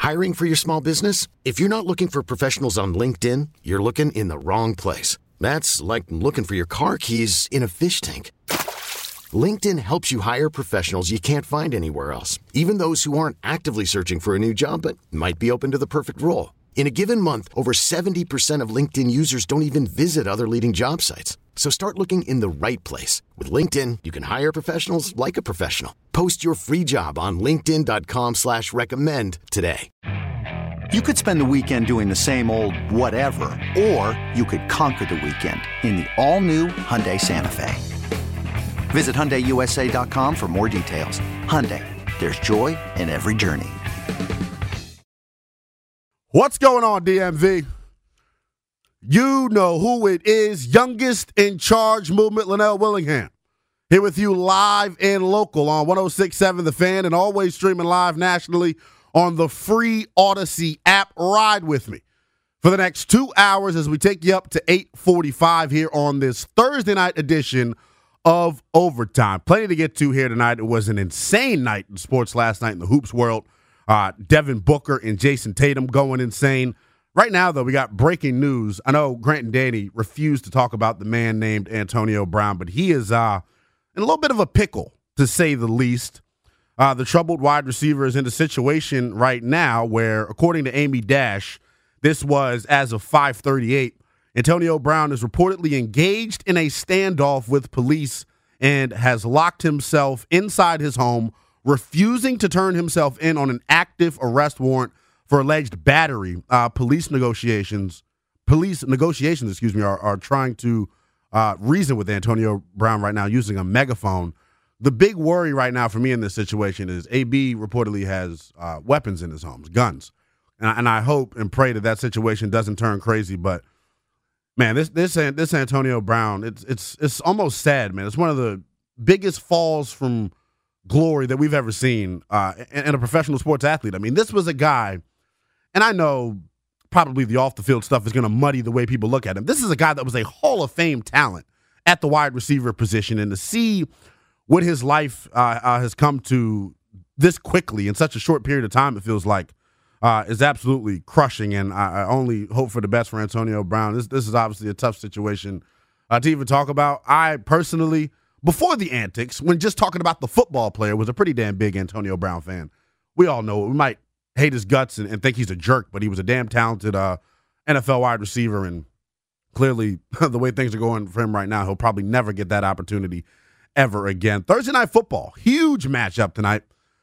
Hiring for your small business? If you're not looking for professionals on LinkedIn, you're looking in the wrong place. That's like looking for your car keys in a fish tank. LinkedIn helps you hire professionals you can't find anywhere else, even those who aren't actively searching for a new job but might be open to the perfect role. In a given month, over 70% of LinkedIn users don't even visit other leading job sites. So start looking in the right place. With LinkedIn, you can hire professionals like a professional. Post your free job on linkedin.com/recommend today. You could spend the weekend doing the same old whatever, or you could conquer the weekend in the all-new Hyundai Santa Fe. Visit HyundaiUSA.com for more details. Hyundai, there's joy in every journey. What's going on, DMV? You know who it is. Youngest in charge movement, Linnell Willingham. Here with you live and local on 106.7 The Fan and always streaming live nationally on the free Odyssey app. Ride with me for the next 2 hours as we take you up to 8:45 here on this Thursday night edition of Overtime. Plenty to get to here tonight. It was an insane night in sports last night in the hoops world. Devin Booker and Jason Tatum going insane. Right now, though, we got breaking news. I know Grant and Danny refused to talk about the man named Antonio Brown, but he is in a little bit of a pickle, to say the least. The troubled wide receiver is in a situation right now where, according to Amy Dash, this was as of 5:38, Antonio Brown is reportedly engaged in a standoff with police and has locked himself inside his home, refusing to turn himself in on an active arrest warrant for alleged battery. Police negotiations, are trying to reason with Antonio Brown right now using a megaphone. The big worry right now for me in this situation is AB reportedly has weapons in his homes, guns. And I hope and pray that situation doesn't turn crazy. But, man, this Antonio Brown, it's almost sad, man. It's one of the biggest falls from glory that we've ever seen in a professional sports athlete. I mean, this was a guy, and I know probably the off-the-field stuff is going to muddy the way people look at him. This is a guy that was a Hall of Fame talent at the wide receiver position, and to see what his life has come to this quickly in such a short period of time, it feels like, is absolutely crushing, and I only hope for the best for Antonio Brown. This is obviously a tough situation to even talk about. I personally, before the antics, when just talking about the football player, was a pretty damn big Antonio Brown fan. We all know it. We might hate his guts and think he's a jerk, but he was a damn talented NFL wide receiver, and clearly the way things are going for him right now, he'll probably never get that opportunity ever again. Thursday Night Football, huge matchup tonight.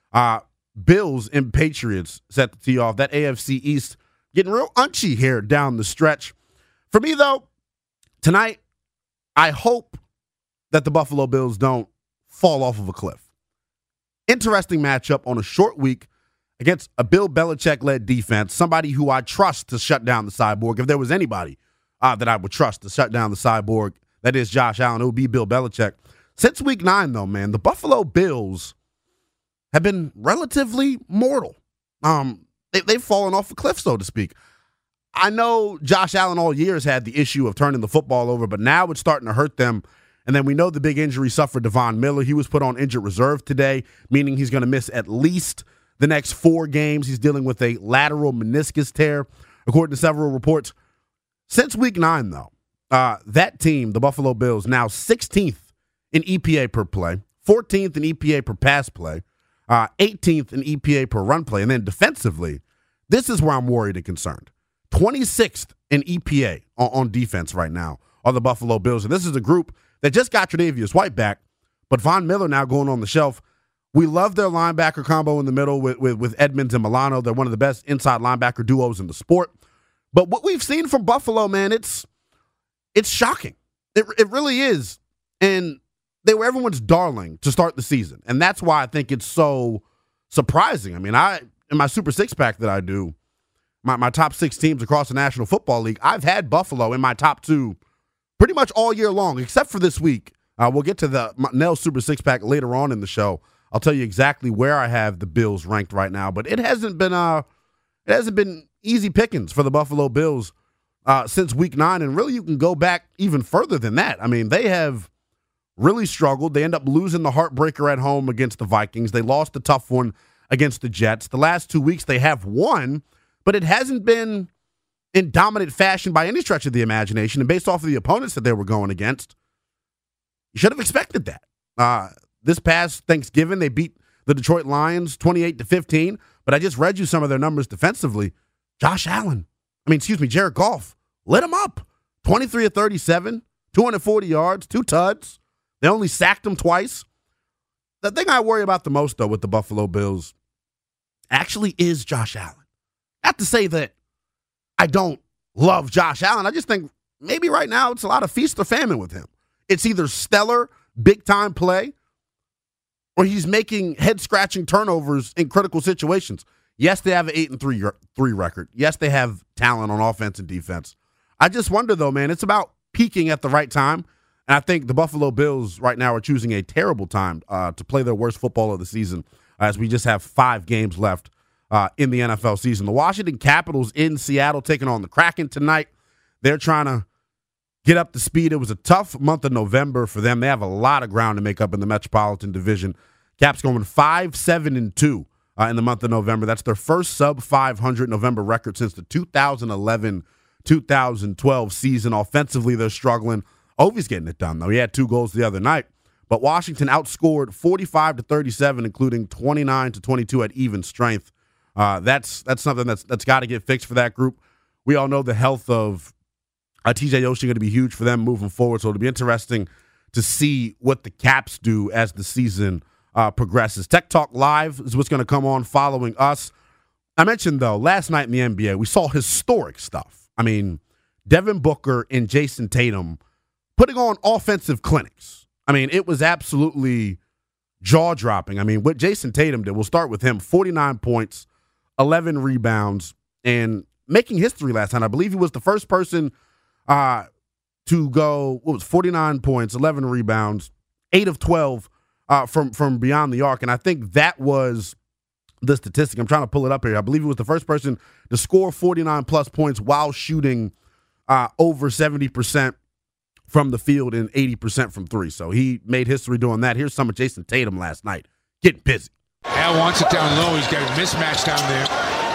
Bills and Patriots set to tee off. That AFC East getting real unchy here down the stretch. For me, though, tonight, I hope that the Buffalo Bills don't fall off of a cliff. Interesting matchup on a short week against a Bill Belichick-led defense, somebody who I trust to shut down the cyborg. If there was anybody that I would trust to shut down the cyborg, that is Josh Allen, it would be Bill Belichick. Since week 9, though, man, the Buffalo Bills have been relatively mortal. They've fallen off a cliff, so to speak. I know Josh Allen all year has had the issue of turning the football over, but now it's starting to hurt them. And then we know the big injury suffered Devon Miller. He was put on injured reserve today, meaning he's going to miss at least the next 4 games. He's dealing with a lateral meniscus tear, according to several reports. Since week 9, though, that team, the Buffalo Bills, now 16th in EPA per play, 14th in EPA per pass play, 18th in EPA per run play. And then defensively, this is where I'm worried and concerned. 26th in EPA on defense right now are the Buffalo Bills. And this is a group that just got Tre'Davious White back, but Von Miller now going on the shelf. We love their linebacker combo in the middle with Edmonds and Milano. They're one of the best inside linebacker duos in the sport. But what we've seen from Buffalo, man, it's shocking. It really is. And they were everyone's darling to start the season. And that's why I think it's so surprising. I mean, in my Super Six Pack that I do, my top 6 teams across the National Football League, I've had Buffalo in my top 2 pretty much all year long, except for this week. We'll get to the Nell Super Six Pack later on in the show. I'll tell you exactly where I have the Bills ranked right now, but it hasn't been easy pickings for the Buffalo Bills since week 9, and really you can go back even further than that. I mean, they have really struggled. They end up losing the heartbreaker at home against the Vikings. They lost a tough one against the Jets. The last 2 weeks they have won, but it hasn't been in dominant fashion by any stretch of the imagination. And based off of the opponents that they were going against, you should have expected that. This past Thanksgiving, they beat the Detroit Lions 28-15, but I just read you some of their numbers defensively. Jared Goff lit them up. 23 of 37, 240 yards, 2 tuds. They only sacked him twice. The thing I worry about the most, though, with the Buffalo Bills actually is Josh Allen. Not to say that I don't love Josh Allen. I just think maybe right now it's a lot of feast or famine with him. It's either stellar, big-time play, or he's making head-scratching turnovers in critical situations. Yes, they have an 8-3 record. Yes, they have talent on offense and defense. I just wonder, though, man, it's about peaking at the right time. And I think the Buffalo Bills right now are choosing a terrible time to play their worst football of the season, as we just have 5 games left in the NFL season. The Washington Capitals in Seattle taking on the Kraken tonight. They're trying to get up to speed. It was a tough month of November for them. They have a lot of ground to make up in the Metropolitan Division. Caps going 5-7-2 in the month of November. That's their first sub-500 November record since the 2011-2012 season. Offensively, they're struggling. Ovi's getting it done, though. He had 2 goals the other night. But Washington outscored 45-37, including 29-22 at even strength. That's something that's got to get fixed for that group. We all know the health of TJ Oshie going to be huge for them moving forward, so it'll be interesting to see what the Caps do as the season progresses. Tech Talk Live is what's going to come on following us. I mentioned, though, last night in the NBA, we saw historic stuff. I mean, Devin Booker and Jason Tatum putting on offensive clinics. I mean, it was absolutely jaw-dropping. I mean, what Jason Tatum did, we'll start with him, 49 points, 11 rebounds, and making history last night. I believe he was the first person to go, 49 points, 11 rebounds, 8 of 12 from beyond the arc. And I think that was the statistic. I'm trying to pull it up here. I believe he was the first person to score 49-plus points while shooting over 70% from the field and 80% from 3. So he made history doing that. Here's some of Jason Tatum last night. Getting busy. Al wants it down low. He's got a mismatch down there.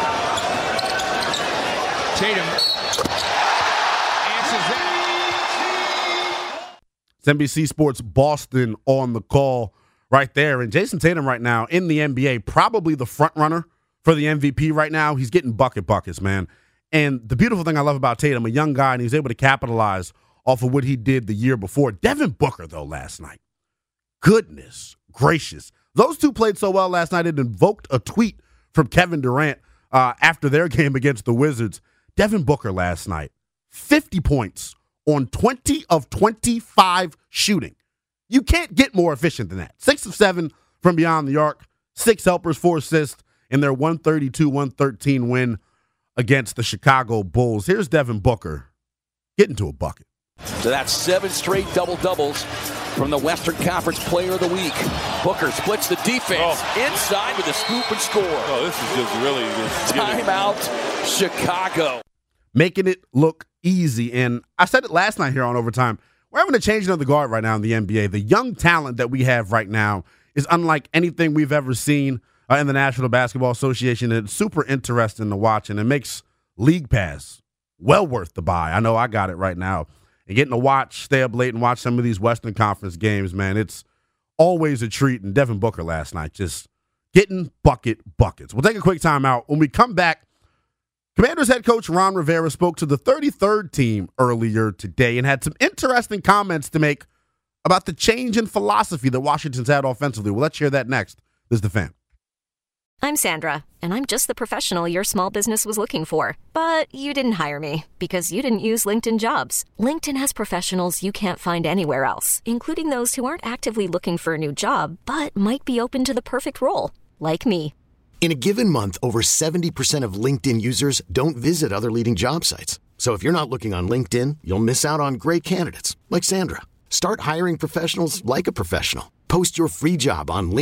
Tatum answers that. It's NBC Sports Boston on the call right there. And Jason Tatum right now in the NBA, probably the front runner for the MVP right now. He's getting buckets, man. And the beautiful thing I love about Tatum, a young guy, and he's able to capitalize off of what he did the year before. Devin Booker, though, last night. Goodness gracious. Those two played so well last night, it invoked a tweet from Kevin Durant after their game against the Wizards. Devin Booker last night, 50 points on 20 of 25 shooting. You can't get more efficient than that. 6 of 7 from beyond the arc, 6 helpers, 4 assists in their 132-113 win against the Chicago Bulls. Here's Devin Booker getting to a bucket. So that's 7 straight double-doubles from the Western Conference Player of the Week. Booker splits the defense inside with a scoop and score. Oh, this is just really timeout, Chicago. Making it look easy. And I said it last night here on Overtime. We're having a changing of the guard right now in the NBA. The young talent that we have right now is unlike anything we've ever seen in the National Basketball Association. It's super interesting to watch, and it makes League Pass well worth the buy. I know I got it right now. And getting to stay up late and watch some of these Western Conference games, man, it's always a treat. And Devin Booker last night just getting buckets. We'll take a quick time out. When we come back, Commanders head coach Ron Rivera spoke to the 33rd team earlier today and had some interesting comments to make about the change in philosophy that Washington's had offensively. Well, let's hear that next. This is The Fan. I'm Sandra, and I'm just the professional your small business was looking for. But you didn't hire me because you didn't use LinkedIn Jobs. LinkedIn has professionals you can't find anywhere else, including those who aren't actively looking for a new job, but might be open to the perfect role, like me. In a given month, over 70% of LinkedIn users don't visit other leading job sites. So if you're not looking on LinkedIn, you'll miss out on great candidates like Sandra. Start hiring professionals like a professional. Post your free job on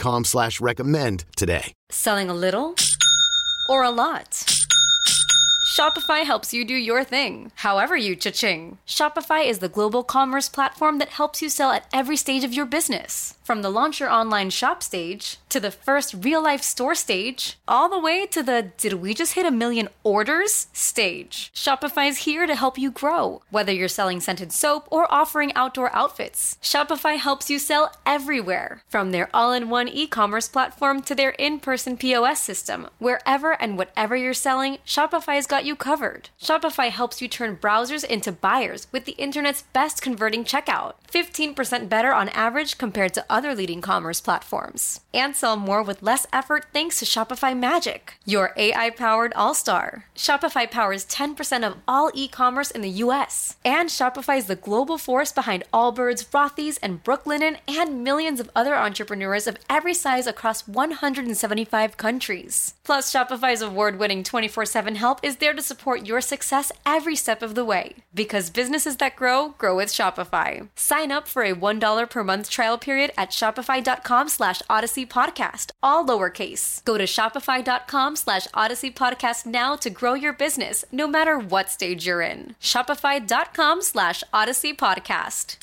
linkedin.com/recommend today. Selling a little or a lot? Shopify helps you do your thing, however you cha-ching. Shopify is the global commerce platform that helps you sell at every stage of your business. From the launch your online shop stage, to the first real-life store stage, all the way to the did we just hit 1 million orders stage. Shopify's here to help you grow. Whether you're selling scented soap or offering outdoor outfits, Shopify helps you sell everywhere. From their all-in-one e-commerce platform to their in-person POS system, wherever and whatever you're selling, Shopify's got you covered. Shopify helps you turn browsers into buyers with the internet's best converting checkout. 15% better on average compared to other leading commerce platforms. And sell more with less effort thanks to Shopify Magic, your AI-powered all-star. Shopify powers 10% of all e-commerce in the US. And Shopify is the global force behind Allbirds, Rothy's, and Brooklinen, and millions of other entrepreneurs of every size across 175 countries. Plus, Shopify's award-winning 24/7 help is there to support your success every step of the way. Because businesses that grow with Shopify. Sign up for a $1 per month trial period at shopify.com/Odyssey Podcast, all lowercase. Go to shopify.com/Odyssey Podcast now to grow your business, no matter what stage you're in. Shopify.com/Odyssey Podcast.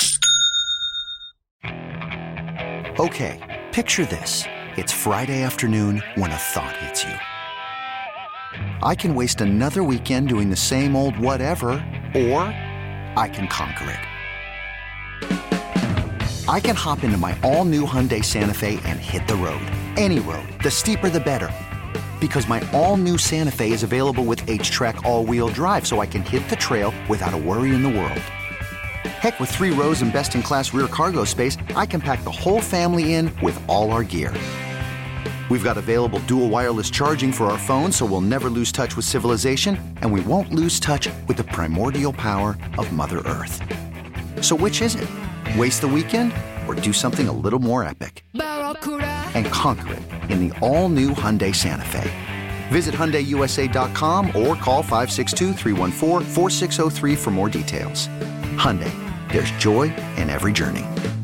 Okay, picture this. It's Friday afternoon when a thought hits you. I can waste another weekend doing the same old whatever, or I can conquer it. I can hop into my all-new Hyundai Santa Fe and hit the road. Any road. The steeper, the better. Because my all-new Santa Fe is available with H-Track all-wheel drive, so I can hit the trail without a worry in the world. Heck, with 3 rows and best-in-class rear cargo space, I can pack the whole family in with all our gear. We've got available dual wireless charging for our phones, so we'll never lose touch with civilization, and we won't lose touch with the primordial power of Mother Earth. So which is it? Waste the weekend or do something a little more epic? And conquer it in the all-new Hyundai Santa Fe. Visit HyundaiUSA.com or call 562-314-4603 for more details. Hyundai, there's joy in every journey.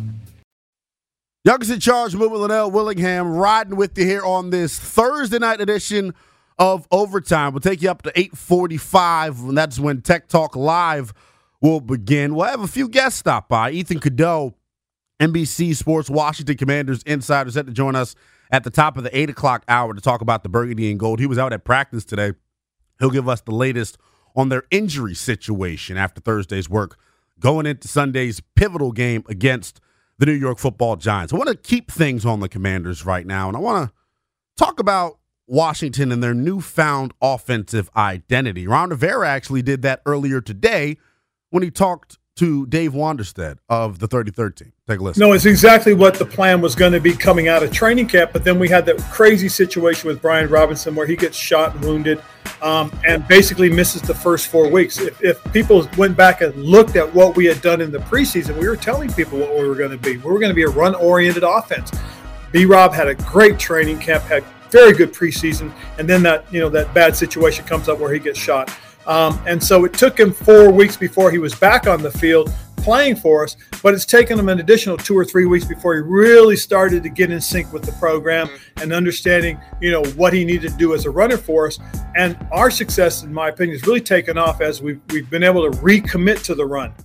Youngest in Charge, Movement Linnell Willingham, riding with you here on this Thursday night edition of Overtime. We'll take you up to 8:45, and that's when Tech Talk Live will begin. We'll have a few guests stop by. Ethan Cadeau, NBC Sports Washington Commanders insider, set to join us at the top of the 8 o'clock hour to talk about the Burgundy and Gold. He was out at practice today. He'll give us the latest on their injury situation after Thursday's work going into Sunday's pivotal game against the New York Football Giants. I want to keep things on the Commanders right now, and I want to talk about Washington and their newfound offensive identity. Ron Rivera actually did that earlier today when he talked to Dave Wanderstead of the 33rd team. Take a listen. No, it's exactly what the plan was going to be coming out of training camp, but then we had that crazy situation with Brian Robinson where he gets shot and wounded and basically misses the first 4 weeks. If people went back and looked at what we had done in the preseason, we were telling people what we were going to be. We were going to be a run-oriented offense. B-Rob had a great training camp, had very good preseason, and then that bad situation comes up where he gets shot. And so it took him 4 weeks before he was back on the field playing for us, but it's taken him an additional 2 or 3 weeks before he really started to get in sync with the program and understanding, what he needed to do as a runner for us. And our success, in my opinion, has really taken off as we've been able to recommit to the run.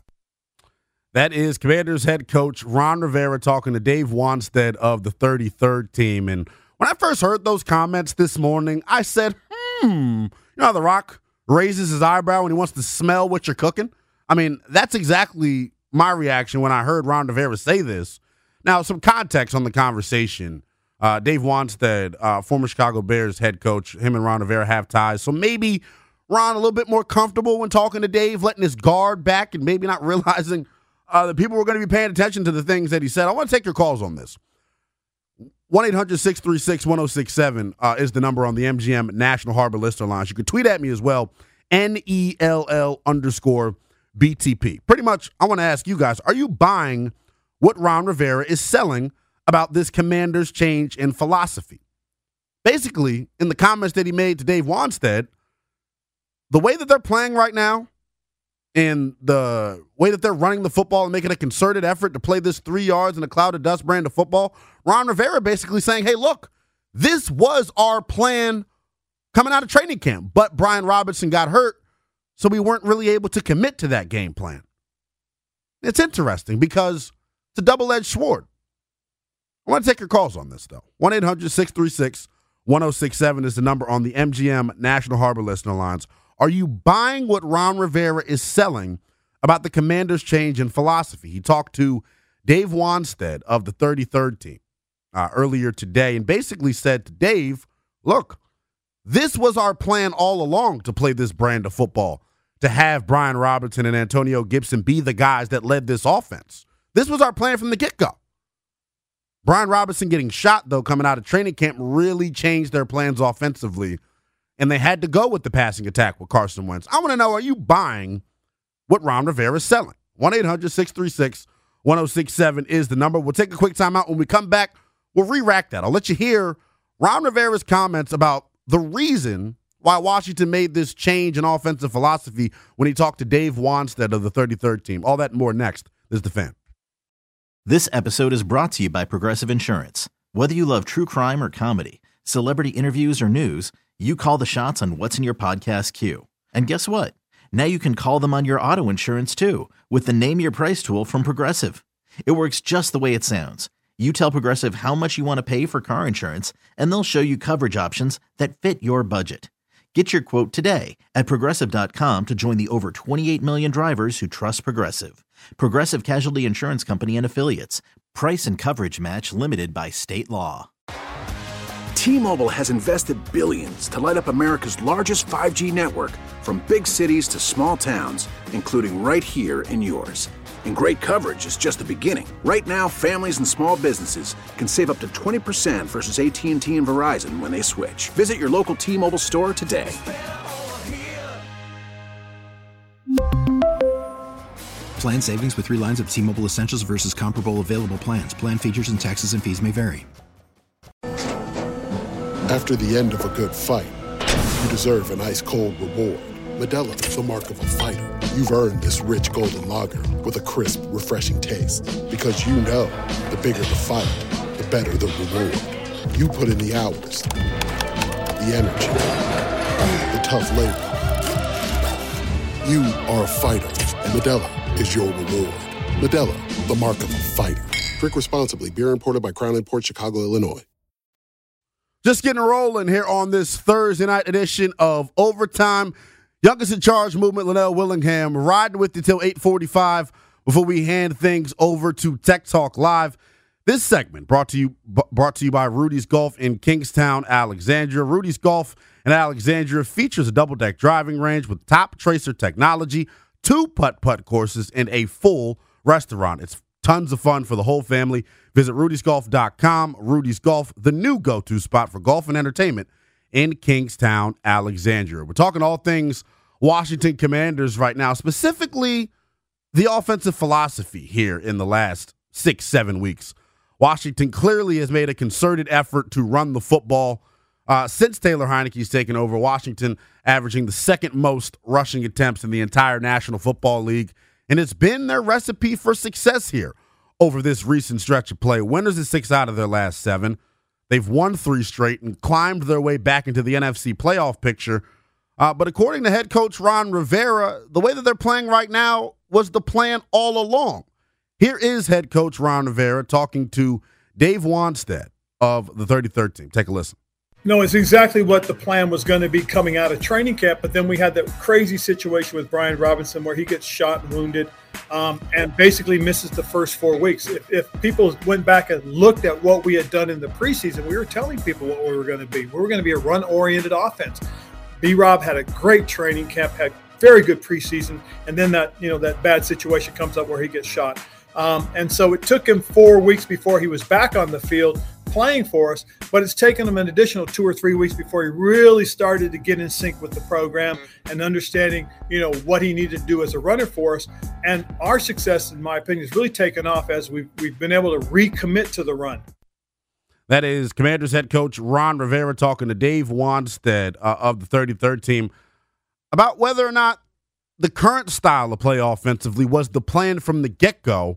That is Commanders head coach Ron Rivera talking to Dave Wanstead of the 33rd team. And when I first heard those comments this morning, I said, you know how The Rock raises his eyebrow when he wants to smell what you're cooking? I mean, that's exactly my reaction when I heard Ron Rivera say this. Now, some context on the conversation. Dave Wanstead, former Chicago Bears head coach, him and Ron Rivera have ties. So maybe Ron a little bit more comfortable when talking to Dave, letting his guard back and maybe not realizing that people were going to be paying attention to the things that he said. I want to take your calls on this. 1-800-636-1067 is the number on the MGM National Harbor Listener Lines. You can tweet at me as well, NELL_BTP. Pretty much, I want to ask you guys, are you buying what Ron Rivera is selling about this Commanders change in philosophy? Basically, in the comments that he made to Dave Wanstead, the way that they're playing right now and the way that they're running the football and making a concerted effort to play this 3 yards in a cloud of dust brand of football, Ron Rivera basically saying, hey, look, this was our plan coming out of training camp. But Brian Robinson got hurt, so we weren't really able to commit to that game plan. It's interesting because it's a double-edged sword. I want to take your calls on this, though. 1-800-636-1067 is the number on the MGM National Harbor listener lines. Are you buying what Ron Rivera is selling about the Commanders' change in philosophy? He talked to Dave Wanstead of the 33rd team earlier today and basically said to Dave, look, this was our plan all along to play this brand of football, to have Brian Robinson and Antonio Gibson be the guys that led this offense. This was our plan from the get-go. Brian Robinson getting shot, though, coming out of training camp really changed their plans offensively, and they had to go with the passing attack with Carson Wentz. I want to know, are you buying what Ron Rivera is selling? 1-800-636-1067 is the number. We'll take a quick timeout. When we come back, we'll re-rack that. I'll let you hear Ron Rivera's comments about the reason why Washington made this change in offensive philosophy when he talked to Dave Wanstead of the 33rd team. All that and more next. This is The Fan. This episode is brought to you by Progressive Insurance. Whether you love true crime or comedy, celebrity interviews or news, you call the shots on what's in your podcast queue. And guess what? Now you can call them on your auto insurance too with the Name Your Price tool from Progressive. It works just the way it sounds. You tell Progressive how much you want to pay for car insurance, and they'll show you coverage options that fit your budget. Get your quote today at Progressive.com to join the over 28 million drivers who trust Progressive. Progressive Casualty Insurance Company and Affiliates. Price and coverage match limited by state law. T-Mobile has invested billions to light up America's largest 5G network, from big cities to small towns, including right here in yours. And great coverage is just the beginning. Right now, families and small businesses can save up to 20% versus AT&T and Verizon when they switch. Visit your local T-Mobile store today. Plan savings with 3 lines of T-Mobile Essentials versus comparable available plans. Plan features and taxes and fees may vary. After the end of a good fight, you deserve an ice-cold reward. Modelo is the mark of a fighter. You've earned this rich golden lager with a crisp, refreshing taste. Because you know, the bigger the fight, the better the reward. You put in the hours, the energy, the tough labor. You are a fighter, and Modelo is your reward. Modelo, the mark of a fighter. Drink responsibly. Beer imported by Crown Imports, Chicago, Illinois. Just getting rolling here on this Thursday night edition of Overtime. Youngest in Charge movement, Linnell Willingham, riding with you till 8:45 before we hand things over to Tech Talk Live. This segment brought to you by Rudy's Golf in Kingstown, Alexandria. Rudy's Golf in Alexandria features a double-deck driving range with top tracer technology, 2 putt-putt courses, and a full restaurant. It's tons of fun for the whole family. Visit rudysgolf.com. Rudy's Golf, the new go-to spot for golf and entertainment in Kingstown, Alexandria. We're talking all things Washington Commanders right now, specifically the offensive philosophy here in the last 6-7 weeks. Washington clearly has made a concerted effort to run the football since Taylor Heineke's taken over. Washington averaging the 2nd most rushing attempts in the entire National Football League, and it's been their recipe for success here over this recent stretch of play. Winners in 6 out of their last 7. They've won 3 straight and climbed their way back into the NFC playoff picture. But according to head coach Ron Rivera, the way that they're playing right now was the plan all along. Here is head coach Ron Rivera talking to Dave Wanstead of the 33rd team. Take a listen. No, it's exactly what the plan was going to be coming out of training camp. But then we had that crazy situation with Brian Robinson where he gets shot and wounded and basically misses the first 4 weeks. If people went back and looked at what we had done in the preseason, we were telling people what we were going to be. We were going to be a run-oriented offense. B-Rob had a great training camp, had very good preseason, and then that bad situation comes up where he gets shot. And so it took him 4 weeks before he was back on the field playing for us, but it's taken him an additional 2 or 3 weeks before he really started to get in sync with the program and understanding, what he needed to do as a runner for us. And our success, in my opinion, has really taken off as we've been able to recommit to the run. That is Commanders head coach Ron Rivera talking to Dave Wanstead of the 33rd team about whether or not the current style of play offensively was the plan from the get-go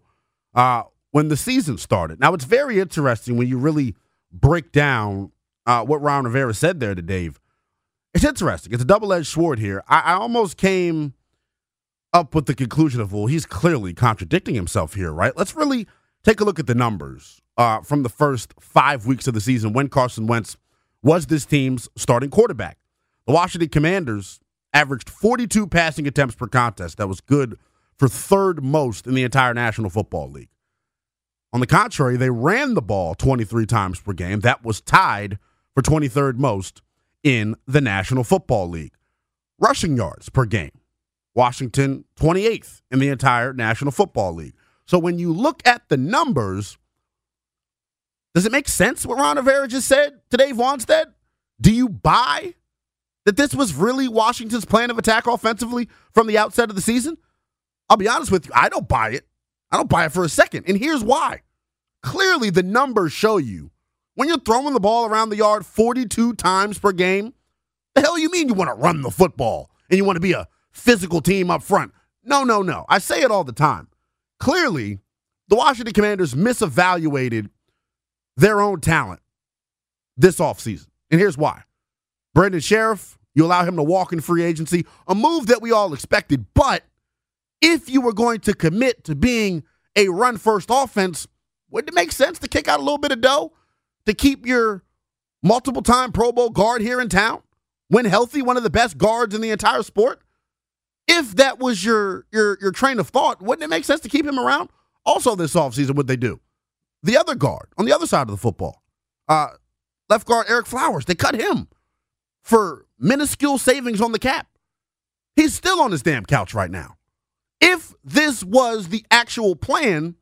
when the season started. Now, it's very interesting when you really break down what Ron Rivera said there to Dave. It's interesting. It's a double-edged sword here. I almost came up with the conclusion of, well, he's clearly contradicting himself here, right? Let's really take a look at the numbers from the first 5 weeks of the season when Carson Wentz was this team's starting quarterback. The Washington Commanders averaged 42 passing attempts per contest. That was good for third most in the entire National Football League. On the contrary, they ran the ball 23 times per game. That was tied for 23rd most in the National Football League. Rushing yards per game. Washington 28th in the entire National Football League. So when you look at the numbers, does it make sense what Ron Rivera just said to Dave Wannstedt? Do you buy that this was really Washington's plan of attack offensively from the outset of the season? I'll be honest with you, I don't buy it. I don't buy it for a second. And here's why. Clearly, the numbers show you when you're throwing the ball around the yard 42 times per game, the hell you mean you want to run the football and you want to be a physical team up front? No. I say it all the time. Clearly, the Washington Commanders misevaluated their own talent this offseason. And here's why. Brandon Sheriff, you allow him to walk in free agency, a move that we all expected. But if you were going to commit to being a run-first offense, wouldn't it make sense to kick out a little bit of dough to keep your multiple-time Pro Bowl guard here in town? When healthy, one of the best guards in the entire sport? If that was your train of thought, wouldn't it make sense to keep him around? Also this offseason, what'd they do? The other guard on the other side of the football, left guard Eric Flowers, they cut him for minuscule savings on the cap. He's still on his damn couch right now. If this was the actual plan,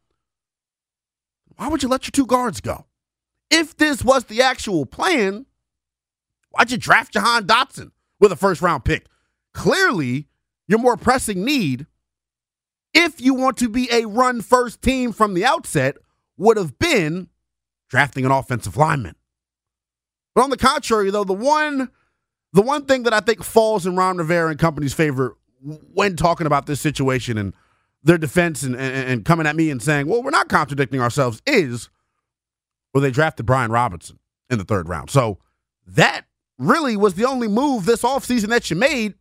why would you let your two guards go? If this was the actual plan, why'd you draft Jahan Dotson with a first-round pick? Clearly, your more pressing need, if you want to be a run-first team from the outset, would have been drafting an offensive lineman. But on the contrary, though, the one thing that I think falls in Ron Rivera and company's favor when talking about this situation and their defense and coming at me and saying, well, we're not contradicting ourselves, is, well, they drafted Brian Robinson in the 3rd round. So that really was the only move this offseason that you made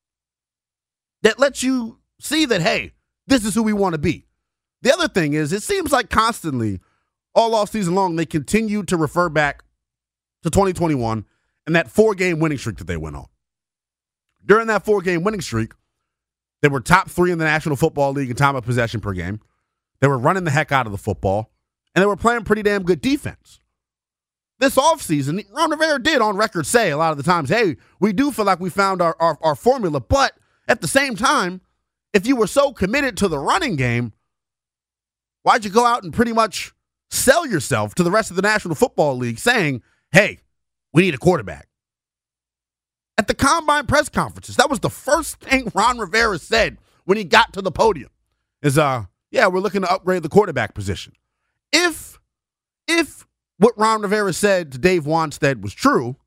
that lets you see that, hey, this is who we want to be. The other thing is, it seems like constantly, all offseason long, they continue to refer back to 2021 and that 4-game winning streak that they went on. During that 4-game winning streak, they were top 3 in the National Football League in time of possession per game. They were running the heck out of the football, and they were playing pretty damn good defense. This offseason, Ron Rivera did on record say a lot of the times, hey, we do feel like we found our formula, but at the same time, if you were so committed to the running game, why'd you go out and pretty much sell yourself to the rest of the National Football League saying, hey, we need a quarterback? At the Combine press conferences, that was the first thing Ron Rivera said when he got to the podium is, yeah, we're looking to upgrade the quarterback position. If what Ron Rivera said to Dave Wannstedt was true,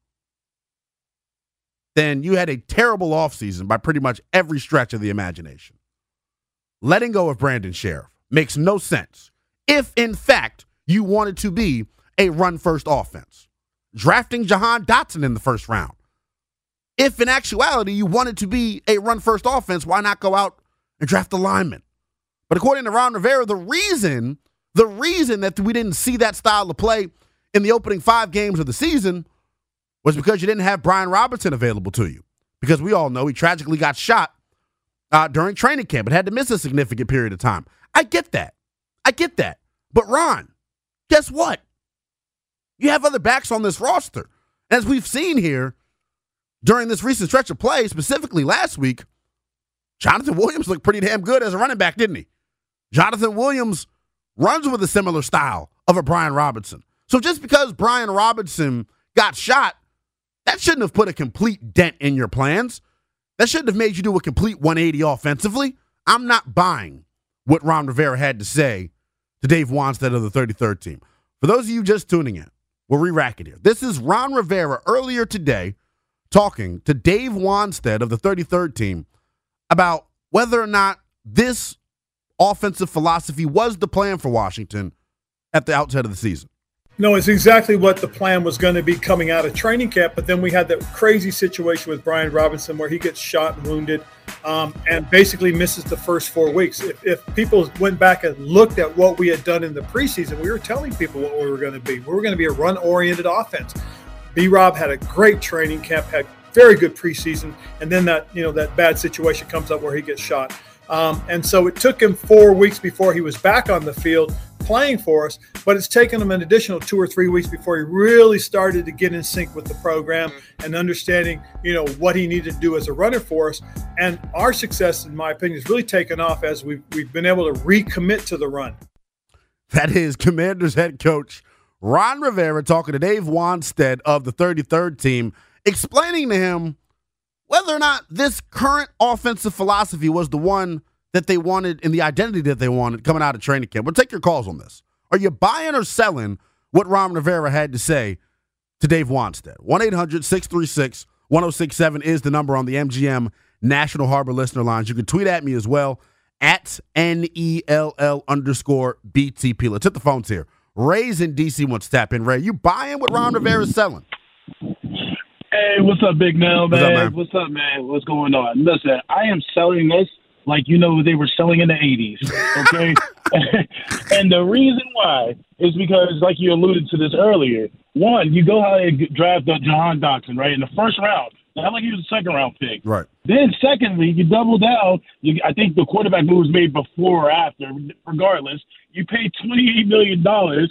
then you had a terrible offseason by pretty much every stretch of the imagination. Letting go of Brandon Sheriff makes no sense if, in fact, you wanted to be a run-first offense. Drafting Jahan Dotson in the 1st round. If, in actuality, you wanted to be a run-first offense, why not go out and draft a lineman? But according to Ron Rivera, the reason that we didn't see that style of play in the opening 5 games of the season was because you didn't have Brian Robinson available to you. Because we all know he tragically got shot during training camp and had to miss a significant period of time. I get that. But Ron, guess what? You have other backs on this roster. As we've seen here during this recent stretch of play, specifically last week, Jonathan Williams looked pretty damn good as a running back, didn't he? Jonathan Williams runs with a similar style of a Brian Robinson. So just because Brian Robinson got shot, that shouldn't have put a complete dent in your plans. That shouldn't have made you do a complete 180 offensively. I'm not buying what Ron Rivera had to say to Dave Wannstedt of the 33rd team. For those of you just tuning in, we'll re-rack it here. This is Ron Rivera earlier today talking to Dave Wannstedt of the 33rd team about whether or not this offensive philosophy was the plan for Washington at the outset of the season. No, it's exactly what the plan was going to be coming out of training camp. But then we had that crazy situation with Brian Robinson where he gets shot and wounded and basically misses the first 4 weeks. If people went back and looked at what we had done in the preseason, we were telling people what we were going to be. We were going to be a run-oriented offense. B-Rob had a great training camp, had very good preseason, and then that bad situation comes up where he gets shot. And so it took him 4 weeks before he was back on the field playing for us, but it's taken him an additional 2 or 3 weeks before he really started to get in sync with the program and understanding, what he needed to do as a runner for us. And our success, in my opinion, has really taken off as we've been able to recommit to the run. That is Commanders head coach Ron Rivera talking to Dave Wannstedt of the 33rd team, explaining to him whether or not this current offensive philosophy was the one that they wanted and the identity that they wanted coming out of training camp. We'll take your calls on this. Are you buying or selling what Ron Rivera had to say to Dave Wannstedt? 1-800-636-1067 is the number on the MGM National Harbor listener lines. You can tweet at me as well, at NELL_BTP. Let's hit the phones here. Ray's in D.C. wants to tap in. Ray, you buying what Ron Rivera's selling? Hey, what's up, Big Nell, man? What's up, man? What's going on? Listen, I am selling this like they were selling in the 80s, okay? And the reason why is because, like you alluded to this earlier, one, you go out and draft Jahan Dotson, right, in the first round. Not like he was a second-round pick. Right. Then, secondly, you double down. I think the quarterback move was made before or after. Regardless, you paid $28 million to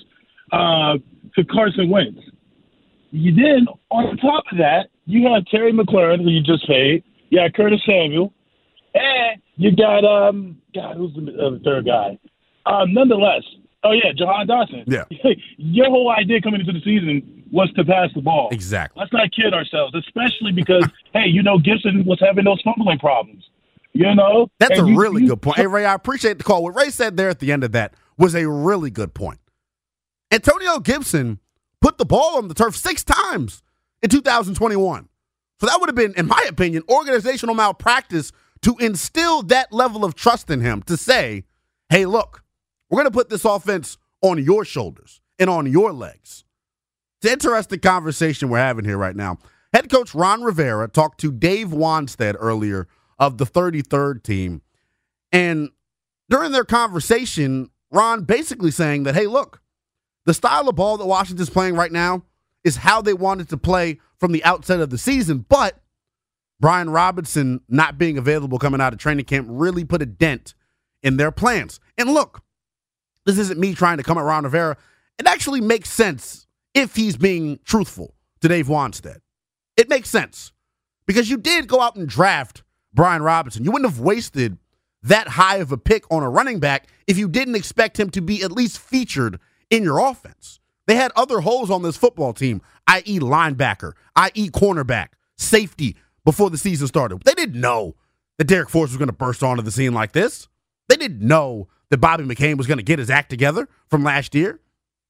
Carson Wentz. You then, on top of that, you have Terry McLaurin, who you just paid. You got Curtis Samuel. And you got, who's the third guy? Nonetheless, Jahan Dotson. Yeah. Your whole idea coming into the season was to pass the ball. Exactly. Let's not kid ourselves, especially because, Gibson was having those fumbling problems. That's a really good point. Hey, Ray, I appreciate the call. What Ray said there at the end of that was a really good point. Antonio Gibson put the ball on the turf 6 times in 2021. So that would have been, in my opinion, organizational malpractice to instill that level of trust in him to say, hey, look, we're going to put this offense on your shoulders and on your legs. It's an interesting conversation we're having here right now. Head coach Ron Rivera talked to Dave Wannstedt earlier of the 33rd team. And during their conversation, Ron basically saying that, hey, look, the style of ball that Washington's playing right now is how they wanted to play from the outset of the season. But Brian Robinson not being available coming out of training camp really put a dent in their plans. And look, this isn't me trying to come at Ron Rivera. It actually makes sense if he's being truthful to Dave Wannstedt. It makes sense because you did go out and draft Brian Robinson. You wouldn't have wasted that high of a pick on a running back if you didn't expect him to be at least featured in your offense. They had other holes on this football team, i.e. linebacker, i.e. cornerback, safety, before the season started. They didn't know that Derek Forrest was going to burst onto the scene like this. They didn't know that Bobby McCain was going to get his act together from last year.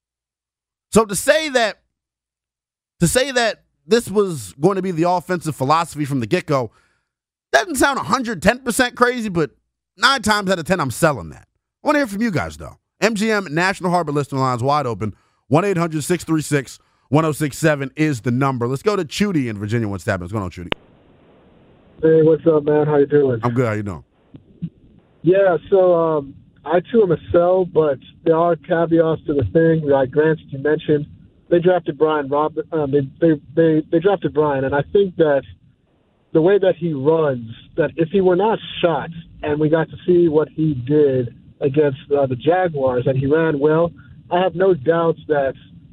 So to say that this was going to be the offensive philosophy from the get-go doesn't sound 110% crazy, but 9 times out of 10, I'm selling that. I want to hear from you guys, though. MGM National Harbor listener lines wide open. 1-800-636-1067 is the number. Let's go to Chudy in Virginia. What's happening? What's going on, Chudy? Hey, what's up, man? How you doing? I'm good. How you doing? Yeah, so I too am a sell, but there are caveats to the thing. Like Grant, you mentioned, they drafted Brian. They drafted Brian, and I think that the way that he runs, that if he were not shot, and we got to see what he did against the Jaguars, and he ran well, I have no doubts that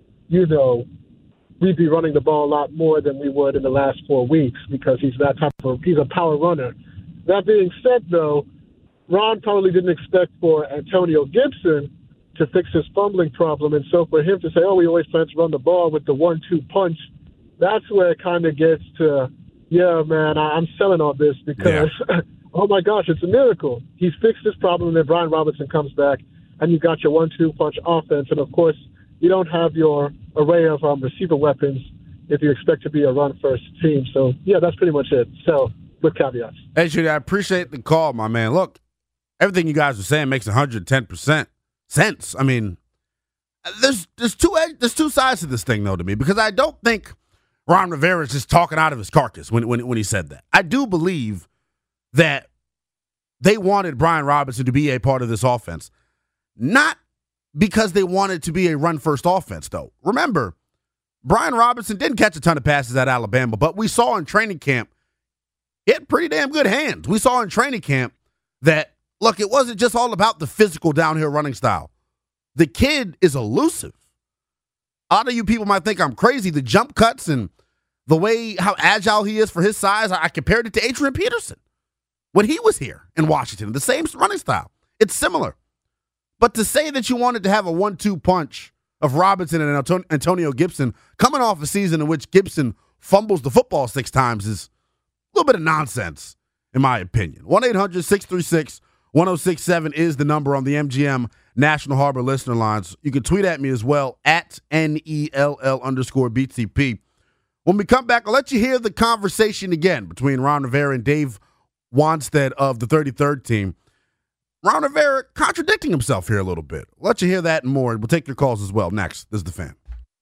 we'd be running the ball a lot more than we would in the last 4 weeks because he's he's a power runner. That being said, though, Ron probably didn't expect for Antonio Gibson to fix his fumbling problem. And so for him to say, we always plan to run the ball with the 1-2 punch, that's where it kind of gets to, man, I'm selling on this because, oh my gosh, it's a miracle. He's fixed his problem, and then Brian Robinson comes back, and you got your 1-2 punch offense. And, of course, you don't have your array of receiver weapons if you expect to be a run-first team. So, that's pretty much it. So, with caveats. Hey, Judy, I appreciate the call, my man. Look, everything you guys are saying makes 110% sense. I mean, There's two sides to this thing, though, to me, because I don't think Ron Rivera is just talking out of his carcass when he said that. I do believe that they wanted Brian Robinson to be a part of this offense, not because they wanted to be a run-first offense, though. Remember, Brian Robinson didn't catch a ton of passes at Alabama, but we saw in training camp he had pretty damn good hands. We saw in training camp that, look, it wasn't just all about the physical downhill running style. The kid is elusive. A lot of you people might think I'm crazy. The jump cuts and the way how agile he is for his size, I compared it to Adrian Peterson when he was here in Washington. The same running style. It's similar. But to say that you wanted to have a 1-2 punch of Robinson and Antonio Gibson coming off a season in which Gibson fumbles the football 6 times is a little bit of nonsense, in my opinion. 1-800-636-1067 is the number on the MGM National Harbor listener lines. You can tweet at me as well, at NELL_BTP. When we come back, I'll let you hear the conversation again between Ron Rivera and Dave Wanstead of the 33rd team. Ron Rivera contradicting himself here a little bit. I'll let you hear that and more. We'll take your calls as well. Next, this is The Fan.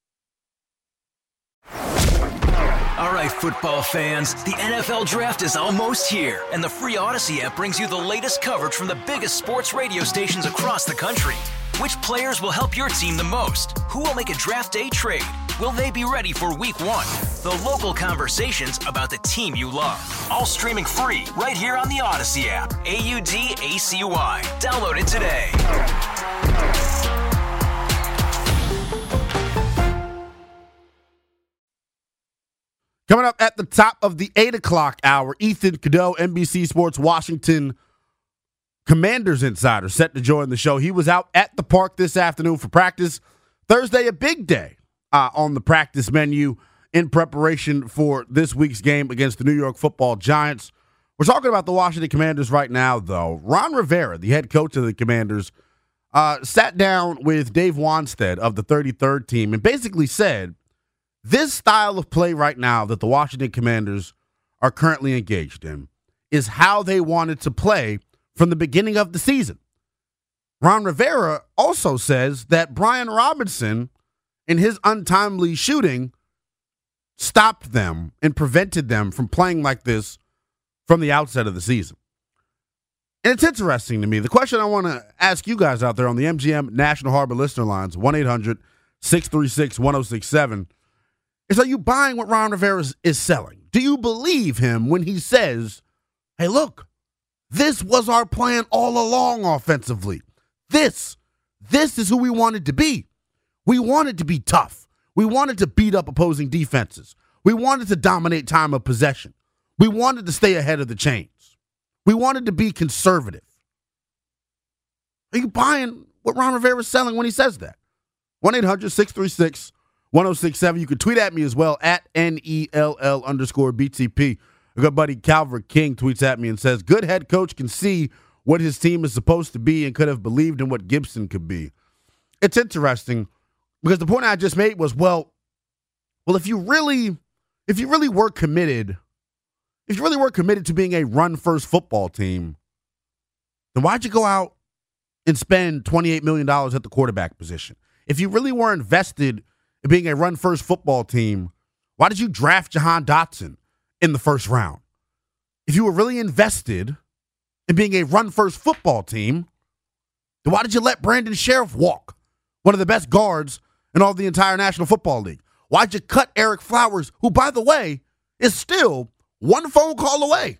All right, football fans, the NFL Draft is almost here, and the free Odyssey app brings you the latest coverage from the biggest sports radio stations across the country. Which players will help your team the most? Who will make a draft day trade? Will they be ready for week 1? The local conversations about the team you love. All streaming free right here on the Odyssey app. AUDACY. Download it today. Coming up at the top of the 8 o'clock hour, Ethan Cadeau, NBC Sports Washington Commanders insider, set to join the show. He was out at the park this afternoon for practice. Thursday, a big day on the practice menu in preparation for this week's game against the New York Football Giants. We're talking about the Washington Commanders right now, though. Ron Rivera, the head coach of the Commanders, sat down with Dave Wanstead of the 33rd team and basically said, this style of play right now that the Washington Commanders are currently engaged in is how they wanted to play from the beginning of the season. Ron Rivera also says that Brian Robinson, in his untimely shooting, stopped them and prevented them from playing like this from the outset of the season. And it's interesting to me. The question I want to ask you guys out there on the MGM National Harbor listener lines, 1-800-636-1067, is, are you buying what Ron Rivera is selling? Do you believe him when he says, hey, look, this was our plan all along offensively. This is who we wanted to be. We wanted to be tough. We wanted to beat up opposing defenses. We wanted to dominate time of possession. We wanted to stay ahead of the chains. We wanted to be conservative. Are you buying what Ron Rivera is selling when he says that? 1-800-636-1067. You can tweet at me as well, at NELL_BTP. A good buddy, Calvert King, tweets at me and says, good head coach can see what his team is supposed to be and could have believed in what Gibson could be. It's interesting because the point I just made was, well, if you really were committed to being a run-first football team, then why'd you go out and spend $28 million at the quarterback position? If you really were invested in being a run-first football team, why did you draft Jahan Dotson in the first round? If you were really invested in being a run-first football team, then why did you let Brandon Sheriff walk, one of the best guards in all the entire National Football League? Why'd you cut Eric Flowers, who, by the way, is still one phone call away?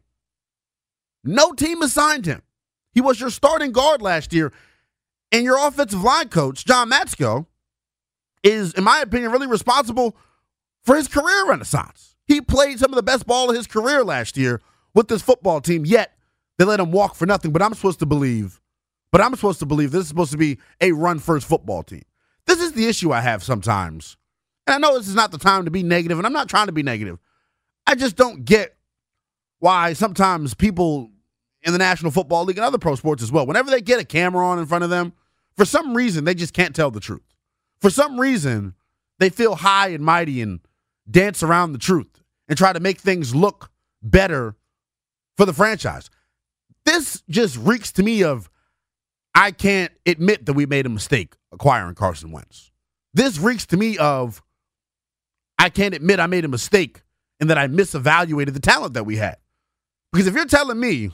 No team assigned him. He was your starting guard last year, and your offensive line coach, John Matsko, is, in my opinion, really responsible for his career renaissance. He played some of the best ball of his career last year with this football team, yet they let him walk for nothing. But I'm supposed to believe this is supposed to be a run-first football team. This is the issue I have sometimes. And I know this is not the time to be negative, and I'm not trying to be negative. I just don't get why sometimes people in the National Football League and other pro sports as well, whenever they get a camera on in front of them, for some reason, they just can't tell the truth. For some reason, they feel high and mighty and dance around the truth and try to make things look better for the franchise. This just reeks to me of, I can't admit that we made a mistake acquiring Carson Wentz. This reeks to me of, I can't admit I made a mistake and that I misevaluated the talent that we had. Because if you're telling me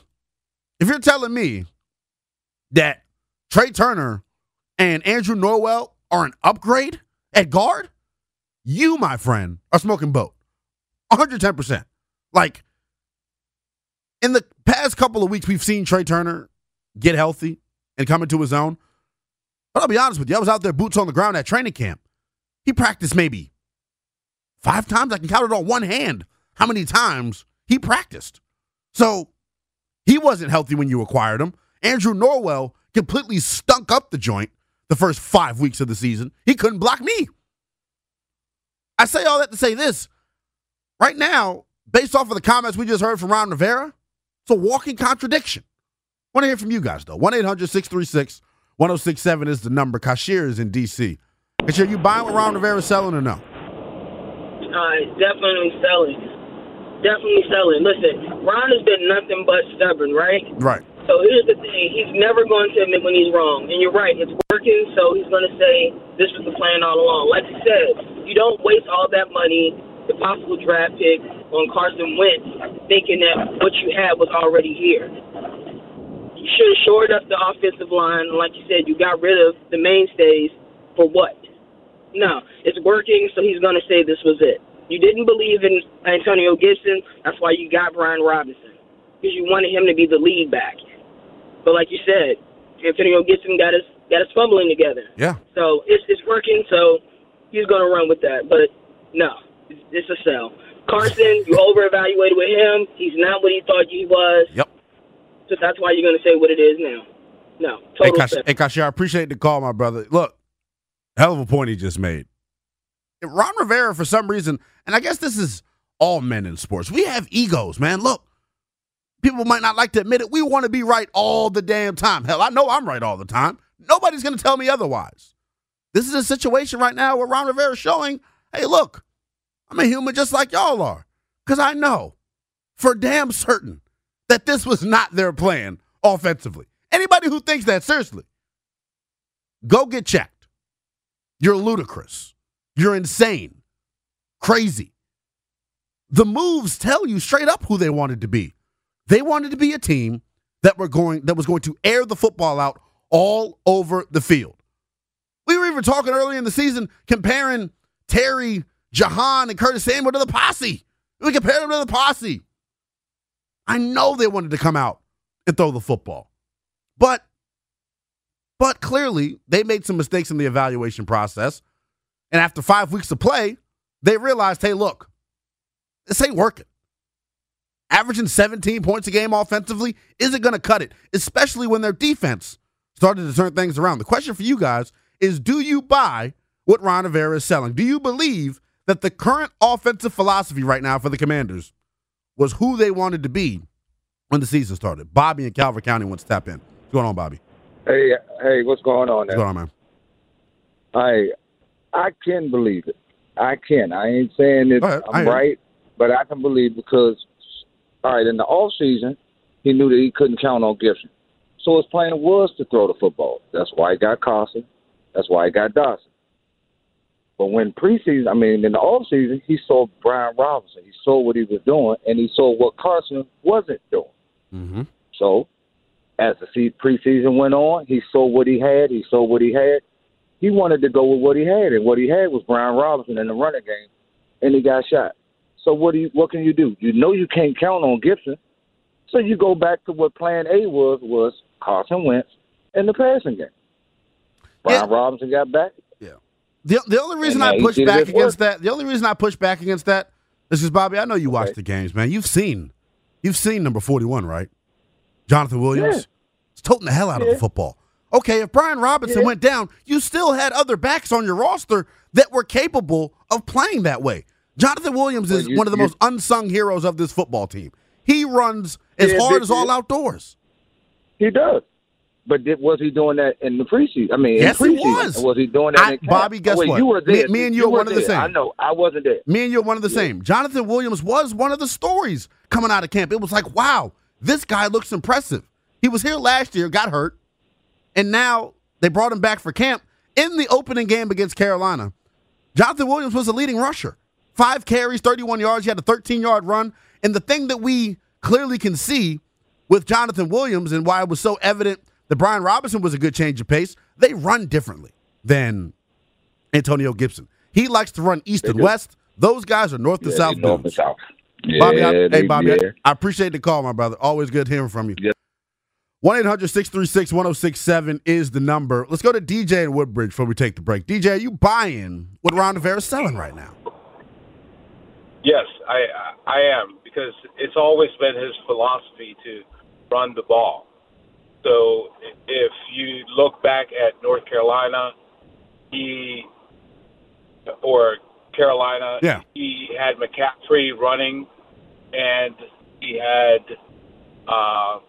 that Trey Turner and Andrew Norwell are an upgrade at guard, you, my friend, are smoking boat. 110%. Like, in the past couple of weeks, we've seen Trey Turner get healthy and come into his own. But I'll be honest with you, I was out there boots on the ground at training camp. He practiced maybe 5 times. I can count it on one hand how many times he practiced. So he wasn't healthy when you acquired him. Andrew Norwell completely stunk up the joint the first 5 weeks of the season. He couldn't block me. I say all that to say this. Right now, based off of the comments we just heard from Ron Rivera, it's a walking contradiction. I want to hear from you guys, though. 1-800-636-1067 is the number. Kashir is in D.C. Kashir, you buying what Ron Rivera is selling or no? Definitely selling. Definitely selling. Listen, Ron has been nothing but stubborn, right? Right. So here's the thing. He's never going to admit when he's wrong. And you're right. It's working, so he's going to say this was the plan all along. Like you said, you don't waste all that money, the possible draft pick, on Carson Wentz, thinking that what you had was already here. You should have shored up the offensive line. Like you said, you got rid of the mainstays for what? No, it's working, so he's going to say this was it. You didn't believe in Antonio Gibson. That's why you got Brian Robinson, because you wanted him to be the lead back. But like you said, Antonio Gibson got us fumbling together. Yeah. So it's working, so he's going to run with that. But no, it's a sell. Carson, you over-evaluated with him. He's not what he thought he was. Yep. So that's why you're going to say what it is now. No, total sell. Hey, Kashir, I appreciate the call, my brother. Look, hell of a point he just made. If Ron Rivera, for some reason, and I guess this is all men in sports, we have egos, man. Look, people might not like to admit it. We want to be right all the damn time. Hell, I know I'm right all the time. Nobody's going to tell me otherwise. This is a situation right now where Ron Rivera is showing, hey, look, I'm a human just like y'all are. Because I know for damn certain that this was not their plan offensively. Anybody who thinks that, seriously, go get checked. You're ludicrous. You're insane. Crazy. The moves tell you straight up who they wanted to be. They wanted to be a team that was going to air the football out all over the field. We were even talking early in the season comparing Terry, Jahan, and Curtis Samuel to the posse. We compared them to the posse. I know they wanted to come out and throw the football. But clearly, they made some mistakes in the evaluation process. And after 5 weeks of play, they realized, hey, look, this ain't working. Averaging 17 points a game offensively isn't going to cut it, especially when their defense started to turn things around. The question for you guys is, do you buy what Ron Rivera is selling? Do you believe that the current offensive philosophy right now for the Commanders was who they wanted to be when the season started? Bobby in Calvert County wants to tap in. What's going on, Bobby? Hey, what's going on there? What's going on, man? I can believe it. I can. I ain't saying that I'm right, but I can believe because, all right, in the offseason, he knew that he couldn't count on Gibson. So his plan was to throw the football. That's why he got Carson. That's why he got Dawson. But when in the offseason, he saw Brian Robinson. He saw what he was doing, and he saw what Carson wasn't doing. Mm-hmm. So as the preseason went on, he saw what he had. He wanted to go with what he had, and what he had was Brian Robinson in the running game, and he got shot. So what can you do? You know you can't count on Gibson, so you go back to what Plan A was Carson Wentz in the passing game. Brian Robinson got back. Yeah. The only reason I push back against that, is because, Bobby, I know you watch the games, man. You've seen number 41, right? Jonathan Williams. Yeah. He's toting the hell out of the football. Okay, if Brian Robinson went down, you still had other backs on your roster that were capable of playing that way. Jonathan Williams is one of the most unsung heroes of this football team. He runs as hard as all outdoors. He does. But was he doing that in the preseason? Yes, he was. Was he doing that in camp? Bobby, guess what? You were there. Me and you are one of the same. I know. I wasn't there. Me and you are one of the same. Jonathan Williams was one of the stories coming out of camp. It was like, wow, this guy looks impressive. He was here last year, got hurt, and now they brought him back for camp. In the opening game against Carolina, Jonathan Williams was the leading rusher. 5 carries, 31 yards. He had a 13-yard run. And the thing that we clearly can see with Jonathan Williams and why it was so evident that Brian Robinson was a good change of pace, they run differently than Antonio Gibson. He likes to run east and west. Those guys are north to south. North and south. Bobby, Yeah, I appreciate the call, my brother. Always good hearing from you. Yeah. 1-800-636-1067 is the number. Let's go to DJ in Woodbridge before we take the break. DJ, are you buying what Ron Rivera is selling right now? Yes, I am, because it's always been his philosophy to run the ball. So if you look back at North Carolina, he had McCaffrey running, and he had a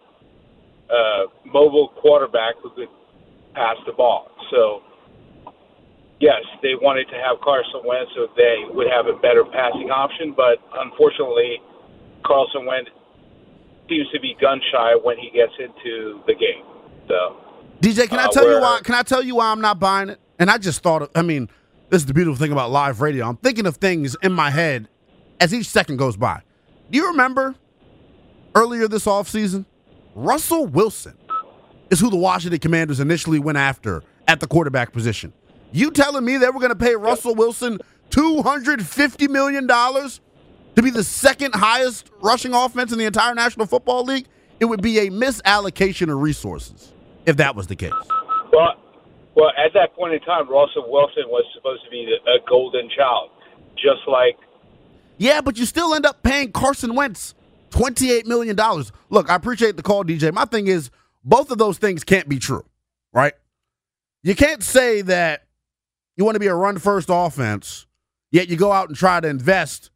mobile quarterback who could pass the ball. So, yes, they wanted to have Carson Wentz so they would have a better passing option, but unfortunately, Carson Wentz seems to be gun-shy when he gets into the game. So, DJ, can I tell you why? Can I tell you why I'm not buying it? And I just thought, this is the beautiful thing about live radio. I'm thinking of things in my head as each second goes by. Do you remember earlier this offseason, Russell Wilson is who the Washington Commanders initially went after at the quarterback position. You telling me they were going to pay Russell Wilson $250 million to be the second highest rushing offense in the entire National Football League? It would be a misallocation of resources if that was the case. Well, at that point in time, Russell Wilson was supposed to be a golden child, just like... Yeah, but you still end up paying Carson Wentz $28 million. Look, I appreciate the call, DJ. My thing is, both of those things can't be true, right? You can't say that you want to be a run-first offense, yet you go out and try to invest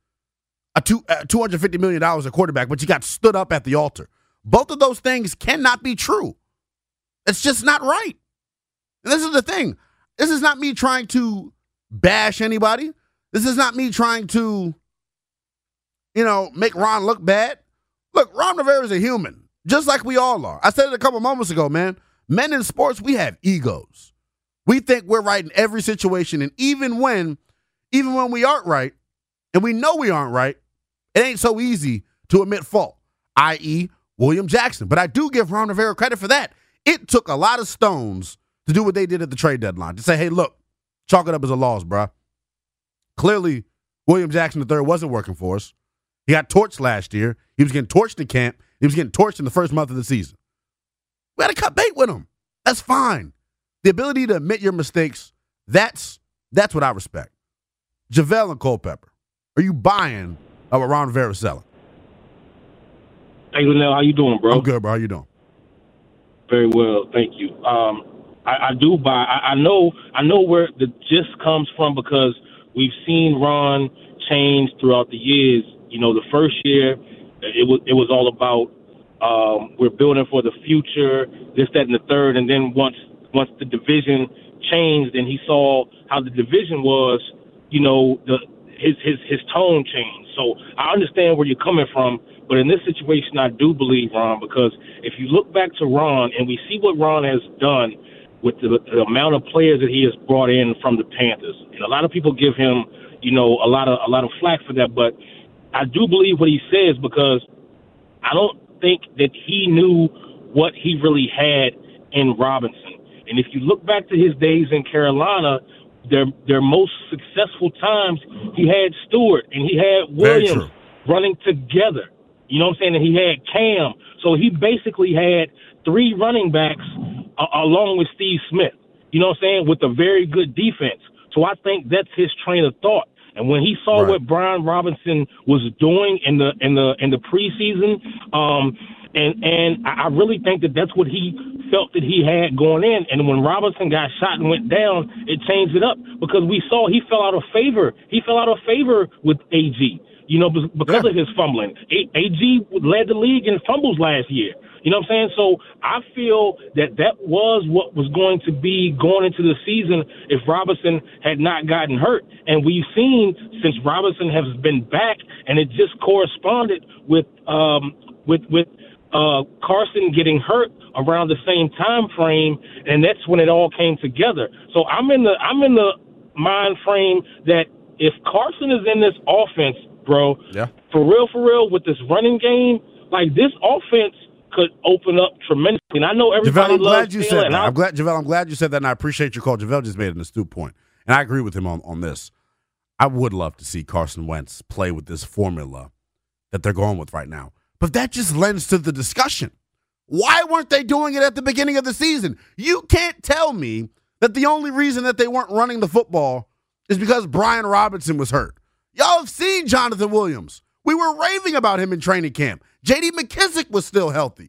$250 million at quarterback, but you got stood up at the altar. Both of those things cannot be true. It's just not right. And this is the thing. This is not me trying to bash anybody. This is not me trying to, make Ron look bad. Look, Ron Rivera is a human, just like we all are. I said it a couple moments ago, man. Men in sports, we have egos. We think we're right in every situation, and even when we aren't right, and we know we aren't right, it ain't so easy to admit fault, i.e., William Jackson. But I do give Ron Rivera credit for that. It took a lot of stones to do what they did at the trade deadline, to say, hey, look, chalk it up as a loss, bruh. Clearly, William Jackson III wasn't working for us. He got torched last year. He was getting torched in camp. He was getting torched in the first month of the season. We had to cut bait with him. That's fine. The ability to admit your mistakes, that's what I respect. JaVale and Culpepper, are you buying what Ron Rivera is selling? Hey, Linnell, how you doing, bro? I'm good, bro. How you doing? Very well, thank you. I do buy. I know where the gist comes from, because we've seen Ron change throughout the years. The first year, it was all about we're building for the future, this, that, and the third. And then once the division changed and he saw how the division was, his tone changed. So I understand where you're coming from, but in this situation, I do believe Ron, because if you look back to Ron and we see what Ron has done with the amount of players that he has brought in from the Panthers, and a lot of people give him, a lot of flack for that, but I do believe what he says, because I don't think that he knew what he really had in Robinson. And if you look back to his days in Carolina, their most successful times, he had Stewart and he had Williams running together. You know what I'm saying? And he had Cam. So he basically had 3 running backs along with Steve Smith. You know what I'm saying? With a very good defense. So I think that's his train of thought. And when he saw what Brian Robinson was doing in the preseason, and I really think that that's what he felt that he had going in. And when Robinson got shot and went down, it changed it up, because we saw he fell out of favor. He fell out of favor with AG, because of his fumbling. AG led the league in fumbles last year. You know what I'm saying? So I feel that was what was going to be going into the season if Robinson had not gotten hurt. And we've seen since Robinson has been back, and it just corresponded with Carson getting hurt around the same time frame, and that's when it all came together. So I'm in the mind frame that if Carson is in this offense, bro, for real, with this running game, like this offense could open up tremendously. And I know everybody loves Taylor. I'm glad you said that, and I appreciate your call. JaVale just made an astute point, and I agree with him on this. I would love to see Carson Wentz play with this formula that they're going with right now. But that just lends to the discussion. Why weren't they doing it at the beginning of the season? You can't tell me that the only reason that they weren't running the football is because Brian Robinson was hurt. Y'all have seen Jonathan Williams. We were raving about him in training camp. J.D. McKissick was still healthy.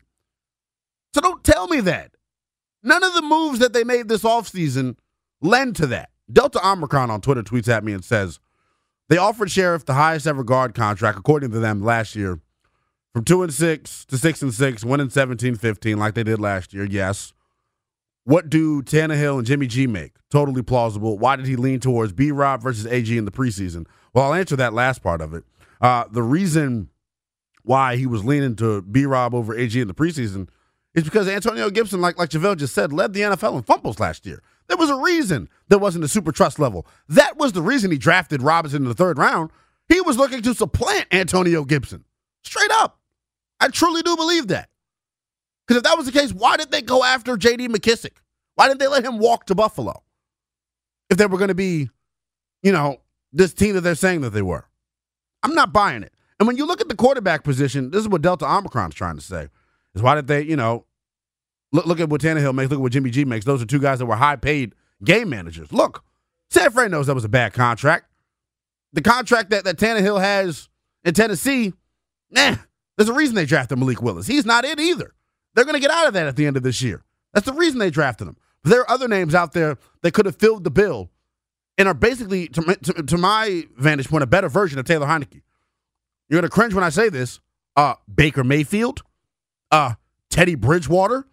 So don't tell me that. None of the moves that they made this offseason lend to that. Delta Omicron on Twitter tweets at me and says, they offered Sheriff the highest ever guard contract, according to them, last year, from 2-6 to 6-6, winning 17-15 like they did last year, yes. What do Tannehill and Jimmy G make? Totally plausible. Why did he lean towards B-Rob versus AG in the preseason? Well, I'll answer that last part of it. The reason why he was leaning to B-Rob over AG in the preseason is because Antonio Gibson, like JaVale just said, led the NFL in fumbles last year. There was a reason there wasn't a super trust level. That was the reason he drafted Robinson in the third round. He was looking to supplant Antonio Gibson. Straight up. I truly do believe that. Because if that was the case, why did they go after J.D. McKissick? Why didn't they let him walk to Buffalo? If they were going to be, this team that they're saying that they were. I'm not buying it. And when you look at the quarterback position, this is what Delta Omicron's trying to say, is why did they, look at what Tannehill makes, look at what Jimmy G makes. Those are two guys that were high-paid game managers. Look, San Fran knows that was a bad contract. The contract that Tannehill has in Tennessee, there's a reason they drafted Malik Willis. He's not it either. They're going to get out of that at the end of this year. That's the reason they drafted him. But there are other names out there that could have filled the bill and are basically, to my vantage point, a better version of Taylor Heineke. You're going to cringe when I say this. Baker Mayfield, Teddy Bridgewater,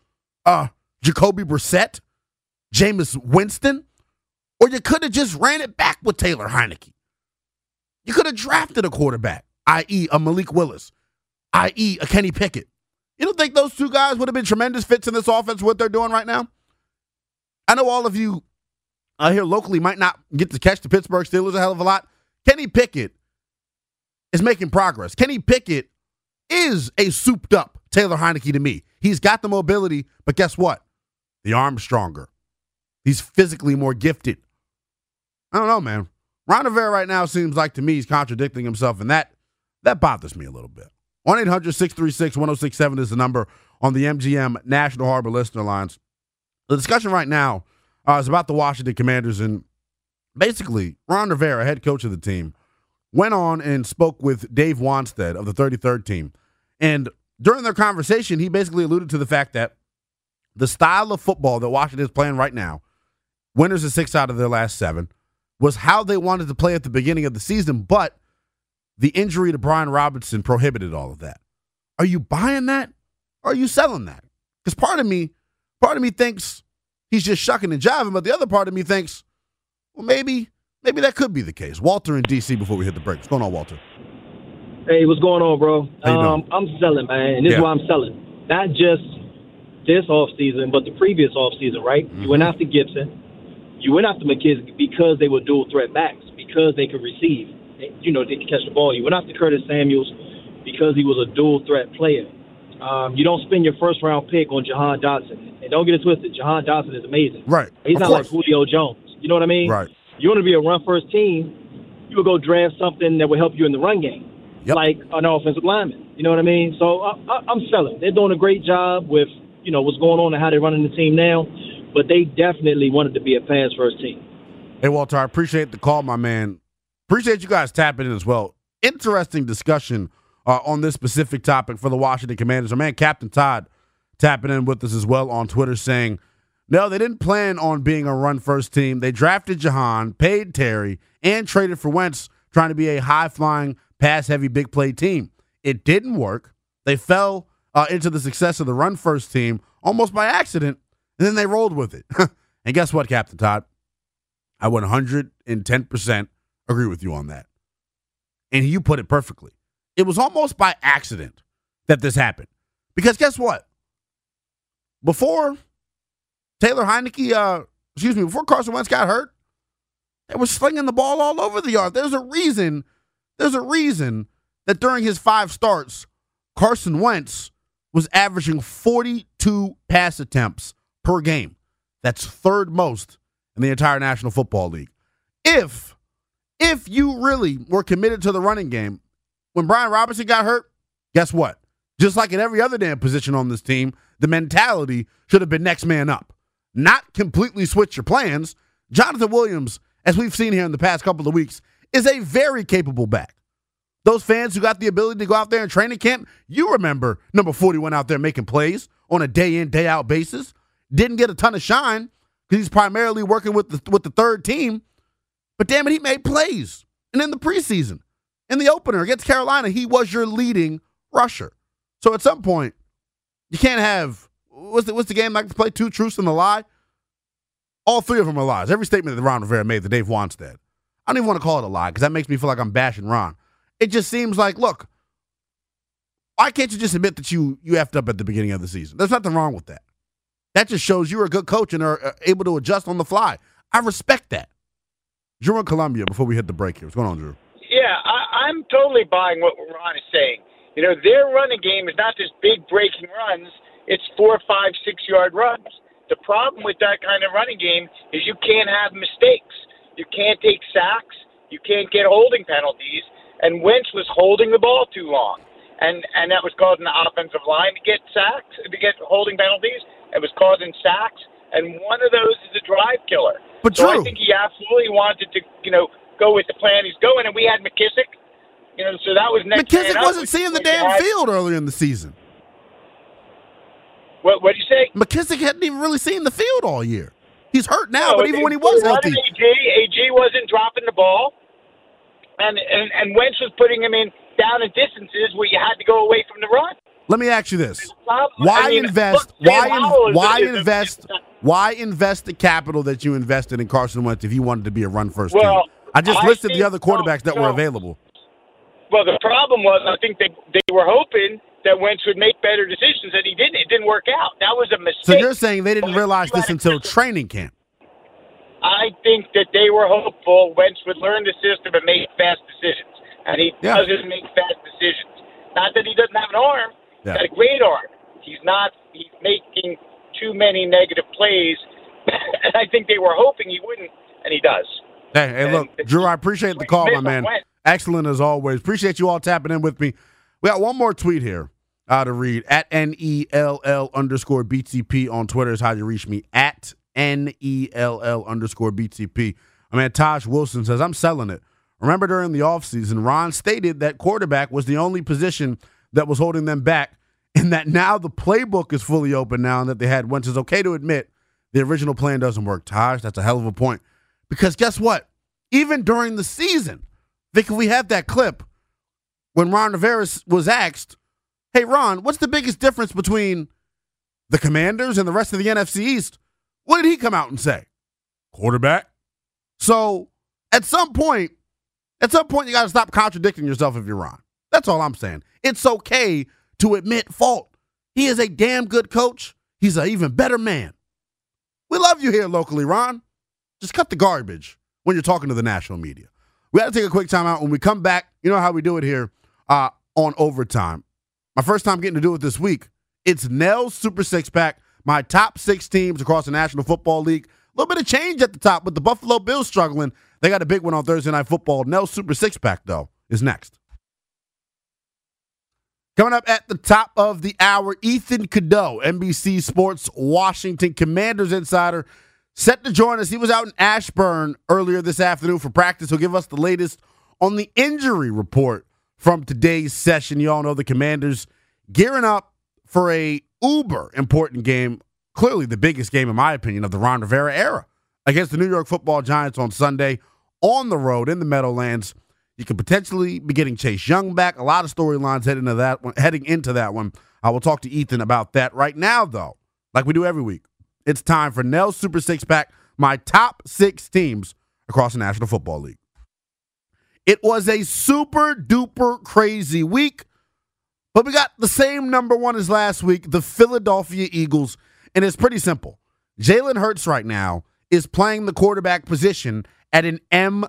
Jacoby Brissett, Jameis Winston, or you could have just ran it back with Taylor Heineke. You could have drafted a quarterback, i.e. a Malik Willis, i.e. a Kenny Pickett. You don't think those two guys would have been tremendous fits in this offense, what they're doing right now? I know all of you here locally might not get to catch the Pittsburgh Steelers a hell of a lot. Kenny Pickett is making progress. Kenny Pickett is a souped-up Taylor Heineke to me. He's got the mobility, but guess what? The arm's stronger. He's physically more gifted. I don't know, man. Ron Rivera right now seems like to me he's contradicting himself, and that bothers me a little bit. 1-800-636-1067 is the number on the MGM National Harbor listener lines. The discussion right now is about the Washington Commanders, and basically Ron Rivera, head coach of the team, went on and spoke with Dave Wanstead of the 33rd team. And during their conversation, he basically alluded to the fact that the style of football that Washington is playing right now, winners of 6 out of their last 7, was how they wanted to play at the beginning of the season, but the injury to Brian Robinson prohibited all of that. Are you buying that? Or are you selling that? Because part of me thinks he's just shucking and jiving, but the other part of me thinks, well, maybe that could be the case. Walter in D.C. before we hit the break. What's going on, Walter? Hey, what's going on, bro? I'm selling, man, and this is why I'm selling. Not just this offseason, but the previous offseason, right? Mm-hmm. You went after Gibson. You went after McKissick because they were dual threat backs, because they could receive. They could catch the ball. You went after Curtis Samuels because he was a dual threat player. You don't spend your first round pick on Jahan Dotson. And don't get it twisted. Jahan Dotson is amazing. Right. He's not like Julio Jones. You know what I mean? Right. You want to be a run first team, you would go draft something that will help you in the run game, like an offensive lineman. You know what I mean? So I'm selling. They're doing a great job with, what's going on and how they're running the team now. But they definitely wanted to be a pass-first team. Hey, Walter, I appreciate the call, my man. Appreciate you guys tapping in as well. Interesting discussion on this specific topic for the Washington Commanders. Our man, Captain Todd, tapping in with us as well on Twitter saying, no, they didn't plan on being a run-first team. They drafted Jahan, paid Terry, and traded for Wentz, trying to be a high-flying, pass-heavy, big-play team. It didn't work. They fell into the success of the run-first team almost by accident, and then they rolled with it. And guess what, Captain Todd? I 110% agree with you on that. And you put it perfectly. It was almost by accident that this happened. Because guess what? Before before Carson Wentz got hurt, they were slinging the ball all over the yard. There's a reason that during his 5 starts, Carson Wentz was averaging 42 pass attempts per game. That's third most in the entire National Football League. If you really were committed to the running game, when Brian Robinson got hurt, guess what? Just like in every other damn position on this team, the mentality should have been next man up. Not completely switch your plans. Jonathan Williams, as we've seen here in the past couple of weeks, is a very capable back. Those fans who got the ability to go out there in training camp, you remember number 40 went out there making plays on a day-in, day-out basis. Didn't get a ton of shine because he's primarily working with the third team. But damn it, he made plays. And in the preseason, in the opener against Carolina, he was your leading rusher. So at some point, you can't have, what's the game like to play? 2 truths and a lie? All 3 of them are lies. Every statement that Ron Rivera made, that Dave Wanstead. I don't even want to call it a lie because that makes me feel like I'm bashing Ron. It just seems like, look, why can't you just admit that you effed up at the beginning of the season? There's nothing wrong with that. That just shows you're a good coach and are able to adjust on the fly. I respect that. Drew in Columbia, before we hit the break here. What's going on, Drew? Yeah, I'm totally buying what Ron is saying. You know, their running game is not just big breaking runs. It's 4, 5, 6-yard runs. The problem with that kind of running game is you can't have mistakes. You can't take sacks. You can't get holding penalties. And Wentz was holding the ball too long. And that was causing the offensive line to get sacks, to get holding penalties. It was causing sacks. And one of those is a drive killer. But so Drew, I think he absolutely wanted to, go with the plan he's going. And we had McKissick. So that was next. McKissick wasn't seeing the damn field earlier in the season. What did you say? McKissick hadn't even really seen the field all year. He's hurt now, but even when he was healthy. AG wasn't dropping the ball. And Wentz was putting him in down in distances where you had to go away from the run. Let me ask you this: Why invest the capital that you invested in Carson Wentz if you wanted to be a run-first team? I just listed the other quarterbacks that were available. Well, the problem was I think they were hoping that Wentz would make better decisions, and he didn't. It didn't work out. That was a mistake. So you're saying they didn't realize this until training camp? I think that they were hopeful Wentz would learn the system and make fast decisions. And he doesn't make fast decisions. Not that he doesn't have an arm. He's got a great arm. He's making too many negative plays. And I think they were hoping he wouldn't, and he does. Hey, look, Drew, I appreciate the call, my man. Excellent as always. Appreciate you all tapping in with me. We got one more tweet here to read. At NELL_BTP on Twitter is how you reach me. At NELL_BTP. My man Tosh Wilson says, I'm selling it. Remember during the offseason, Ron stated that quarterback was the only position that was holding them back, and that now the playbook is fully open now and that they had Wentz. It's okay to admit the original plan doesn't work. Tosh, that's a hell of a point. Because guess what? Even during the season, Vic, if we have that clip, when Ron Rivera was asked, hey, Ron, what's the biggest difference between the Commanders and the rest of the NFC East? What did he come out and say? Quarterback. So at some point, you got to stop contradicting yourself if you're Ron. That's all I'm saying. It's okay to admit fault. He is a damn good coach. He's an even better man. We love you here locally, Ron. Just cut the garbage when you're talking to the national media. We got to take a quick time out. When we come back, you know how we do it here on Overtime. My first time getting to do it this week. It's Nell's Super Six Pack, my top 6 teams across the National Football League. A little bit of change at the top with the Buffalo Bills struggling. They got a big one on Thursday Night Football. Nell's Super Six Pack, though, is next. Coming up at the top of the hour, Ethan Cadeau, NBC Sports Washington Commanders insider, set to join us. He was out in Ashburn earlier this afternoon for practice. He'll give us the latest on the injury report from today's session. You all know the Commanders gearing up for a uber important game, clearly the biggest game, in my opinion, of the Ron Rivera era, against the New York Football Giants on Sunday on the road in the Meadowlands. You could potentially be getting Chase Young back. A lot of storylines heading into that one. I will talk to Ethan about that. Right now, though, like we do every week, it's time for Nell's Super Six Pack, my top 6 teams across the National Football League. It was a super duper crazy week. But we got the same number one as last week, the Philadelphia Eagles, and it's pretty simple. Jalen Hurts right now is playing the quarterback position at an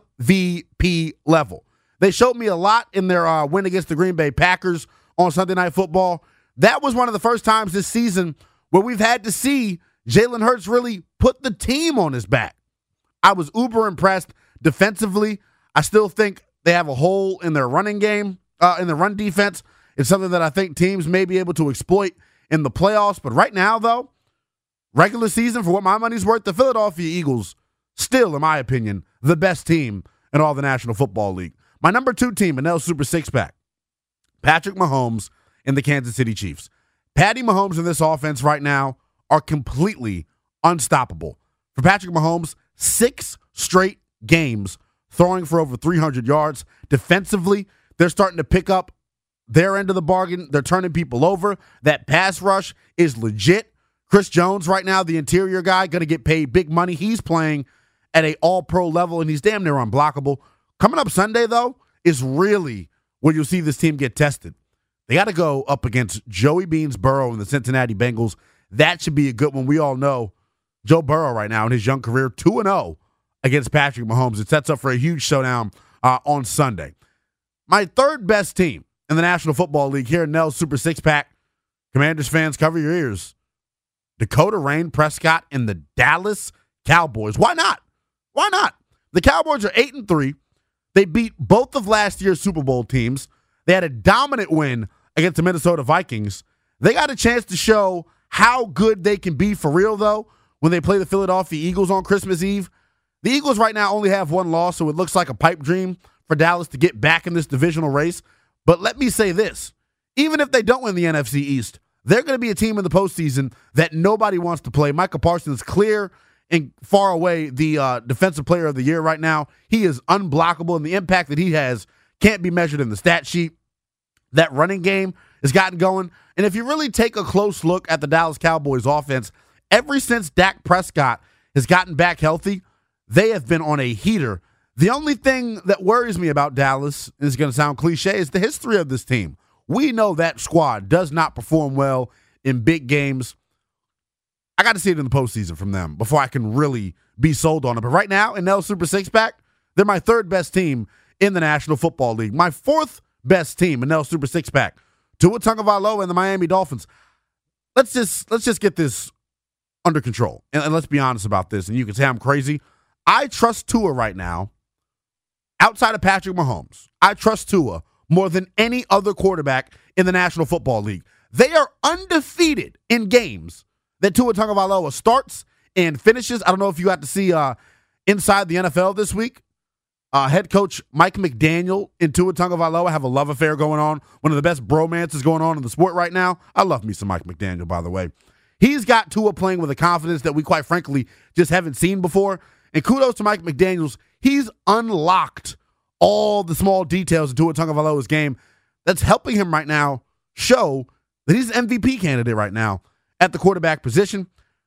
MVP level. They showed me a lot in their win against the Green Bay Packers on Sunday Night Football. That was one of the first times this season where we've had to see Jalen Hurts really put the team on his back. I was uber impressed defensively. I still think they have a hole in their running game, in the run defense. It's something that I think teams may be able to exploit in the playoffs. But right now, though, regular season, for what my money's worth, the Philadelphia Eagles, still, in my opinion, the best team in all the National Football League. My number 2 team, Manel Super Six-Pack, Patrick Mahomes and the Kansas City Chiefs. Patty Mahomes in this offense right now are completely unstoppable. For Patrick Mahomes, 6 straight games throwing for over 300 yards. Defensively, they're starting to pick up their end of the bargain. They're turning people over. That pass rush is legit. Chris Jones right now, the interior guy, going to get paid big money. He's playing at an all-pro level, and he's damn near unblockable. Coming up Sunday, though, is really where you'll see this team get tested. They got to go up against Joey Beans Burrow and the Cincinnati Bengals. That should be a good one. We all know Joe Burrow right now in his young career, 2-0 against Patrick Mahomes. It sets up for a huge showdown on Sunday. My third best team in the National Football League here in Nell's Super Six-Pack. Commanders fans, cover your ears. Dakota Rain Prescott and the Dallas Cowboys. Why not? Why not? The Cowboys are 8-3. They beat both of last year's Super Bowl teams. They had a dominant win against the Minnesota Vikings. They got a chance to show how good they can be for real, though, when they play the Philadelphia Eagles on Christmas Eve. The Eagles right now only have one loss, so it looks like a pipe dream for Dallas to get back in this divisional race. But let me say this. Even if they don't win the NFC East, they're going to be a team in the postseason that nobody wants to play. Micah Parsons clear and far away the defensive player of the year right now. He is unblockable, and the impact that he has can't be measured in the stat sheet. That running game has gotten going. And if you really take a close look at the Dallas Cowboys offense, ever since Dak Prescott has gotten back healthy, they have been on a heater. The only thing that worries me about Dallas, and it's going to sound cliche, is the history of this team. We know that squad does not perform well in big games. I got to see it in the postseason from them before I can really be sold on it. But right now, in Nell's Super Six-Pack, they're my third best team in the National Football League. My fourth best team in Nell's Super Six-Pack, Tua Tagovailoa and the Miami Dolphins. Let's just get this under control. And let's be honest about this. And you can say I'm crazy. I trust Tua right now, outside of Patrick Mahomes. I trust Tua more than any other quarterback in the National Football League. They are undefeated in games that Tua Tagovailoa starts and finishes. I don't know if you got to see Inside the NFL this week. Head coach Mike McDaniel and Tua Tagovailoa have a love affair going on. One of the best bromances going on in the sport right now. I love me some Mike McDaniel, by the way. He's got Tua playing with a confidence that we quite frankly just haven't seen before. And kudos to Mike McDaniels. He's unlocked all the small details of Tua Tagovailoa's game that's helping him right now show that he's an MVP candidate right now at the quarterback position.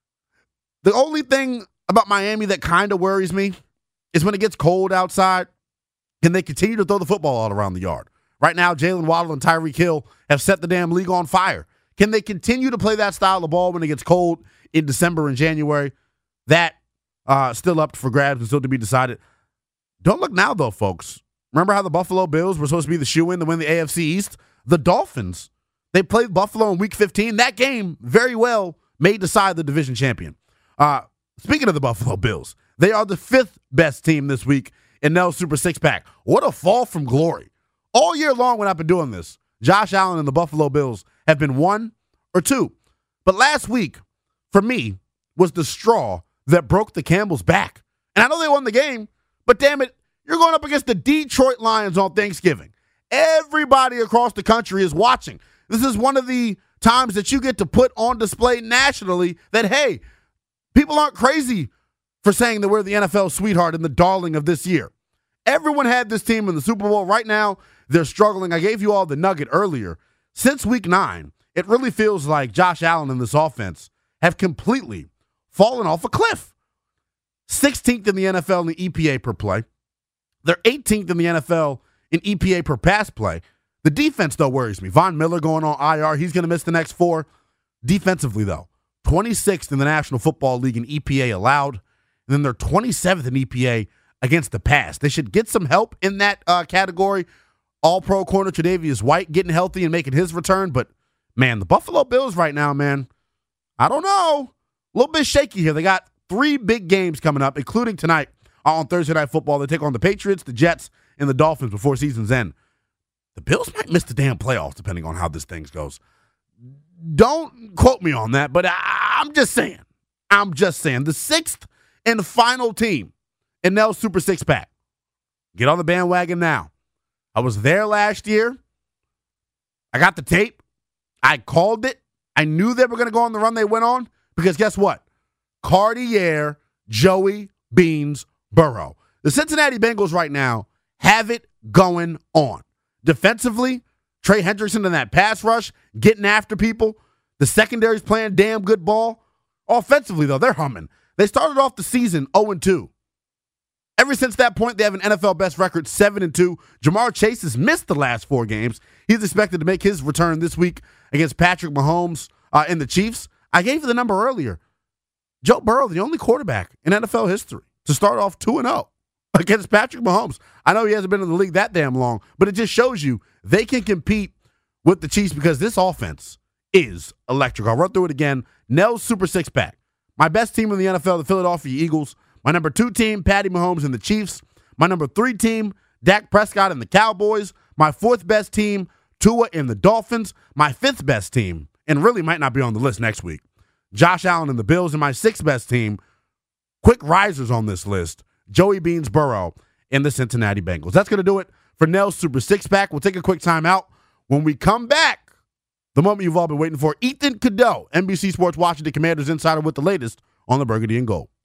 The only thing about Miami that kind of worries me is when it gets cold outside, can they continue to throw the football all around the yard? Right now, Jalen Waddle and Tyreek Hill have set the damn league on fire. Can they continue to play that style of ball when it gets cold in December and January? That still up for grabs and still to be decided. Don't look now, though, folks. Remember how the Buffalo Bills were supposed to be the shoe-in to win the AFC East? The Dolphins, they played Buffalo in Week 15. That game very well may decide the division champion. Speaking of the Buffalo Bills, they are the fifth best team this week in Nell's Super Six-Pack. What a fall from glory. All year long when I've been doing this, Josh Allen and the Buffalo Bills have been 1 or 2. But last week, for me, was the straw that broke the Campbell's back. And I know they won the game, but damn it, you're going up against the Detroit Lions on Thanksgiving. Everybody across the country is watching. This is one of the times that you get to put on display nationally that, hey, people aren't crazy for saying that we're the NFL sweetheart and the darling of this year. Everyone had this team in the Super Bowl. Right now, they're struggling. I gave you all the nugget earlier. Since Week 9, it really feels like Josh Allen and this offense have completely fallen off a cliff. 16th in the NFL in the EPA per play. They're 18th in the NFL in EPA per pass play. The defense, though, worries me. Von Miller going on IR. He's going to miss the next 4. Defensively, though, 26th in the National Football League in EPA allowed, and then they're 27th in EPA against the pass. They should get some help in that category. All-pro corner Tre'Davious White getting healthy and making his return. But, man, the Buffalo Bills right now, man, I don't know. A little bit shaky here. They got 3 big games coming up, including tonight on Thursday Night Football. They take on the Patriots, the Jets, and the Dolphins before season's end. The Bills might miss the damn playoffs depending on how this thing goes. Don't quote me on that, but I'm just saying. The 6th and final team in Nell's Super Six Pack. Get on the bandwagon now. I was there last year. I got the tape. I called it. I knew they were going to go on the run they went on because guess what? Cartier, Joey, Beans, Burrow. The Cincinnati Bengals right now have it going on. Defensively, Trey Hendrickson in that pass rush, getting after people. The secondary's playing damn good ball. Offensively, though, they're humming. They started off the season 0-2. Ever since that point, they have an NFL best record, 7-2. Jamar Chase has missed the last 4 games. He's expected to make his return this week against Patrick Mahomes and the Chiefs. I gave you the number earlier. Joe Burrow, the only quarterback in NFL history to start off 2-0 against Patrick Mahomes. I know he hasn't been in the league that damn long, but it just shows you they can compete with the Chiefs because this offense is electric. I'll run through it again. Nell's Super Six Pack. My best team in the NFL, the Philadelphia Eagles. My number 2 team, Patty Mahomes and the Chiefs. My number 3 team, Dak Prescott and the Cowboys. My 4th best team, Tua and the Dolphins. My 5th best team, and really might not be on the list next week, Josh Allen and the Bills. And my 6th best team, quick risers on this list, Joey Beans Burrow and the Cincinnati Bengals. That's going to do it for Nell's Super Six Pack. We'll take a quick time out. When we come back, the moment you've all been waiting for, Ethan Cadeau, NBC Sports Washington Commanders insider with the latest on the Burgundy and Gold.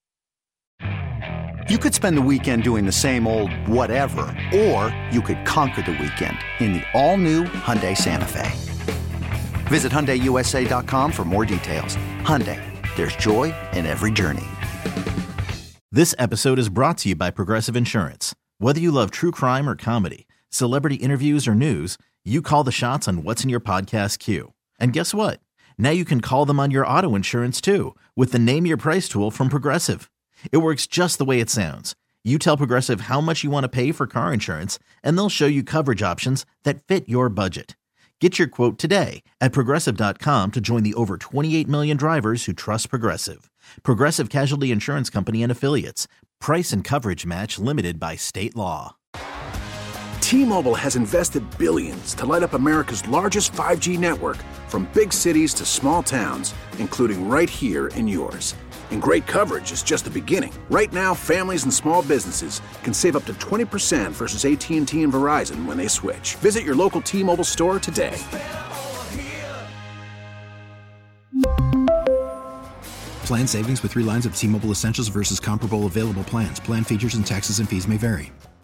You could spend the weekend doing the same old whatever, or you could conquer the weekend in the all-new Hyundai Santa Fe. Visit HyundaiUSA.com for more details. Hyundai, there's joy in every journey. This episode is brought to you by Progressive Insurance. Whether you love true crime or comedy, celebrity interviews or news, you call the shots on what's in your podcast queue. And guess what? Now you can call them on your auto insurance too with the Name Your Price tool from Progressive. It works just the way it sounds. You tell Progressive how much you want to pay for car insurance, and they'll show you coverage options that fit your budget. Get your quote today at Progressive.com to join the over 28 million drivers who trust Progressive. Progressive Casualty Insurance Company and Affiliates. Price and coverage match limited by state law. T-Mobile has invested billions to light up America's largest 5G network, from big cities to small towns, including right here in yours. And great coverage is just the beginning. Right now, families and small businesses can save up to 20% versus AT&T and Verizon when they switch. Visit your local T-Mobile store today. Plan savings with 3 lines of T-Mobile Essentials versus comparable available plans. Plan features and taxes and fees may vary.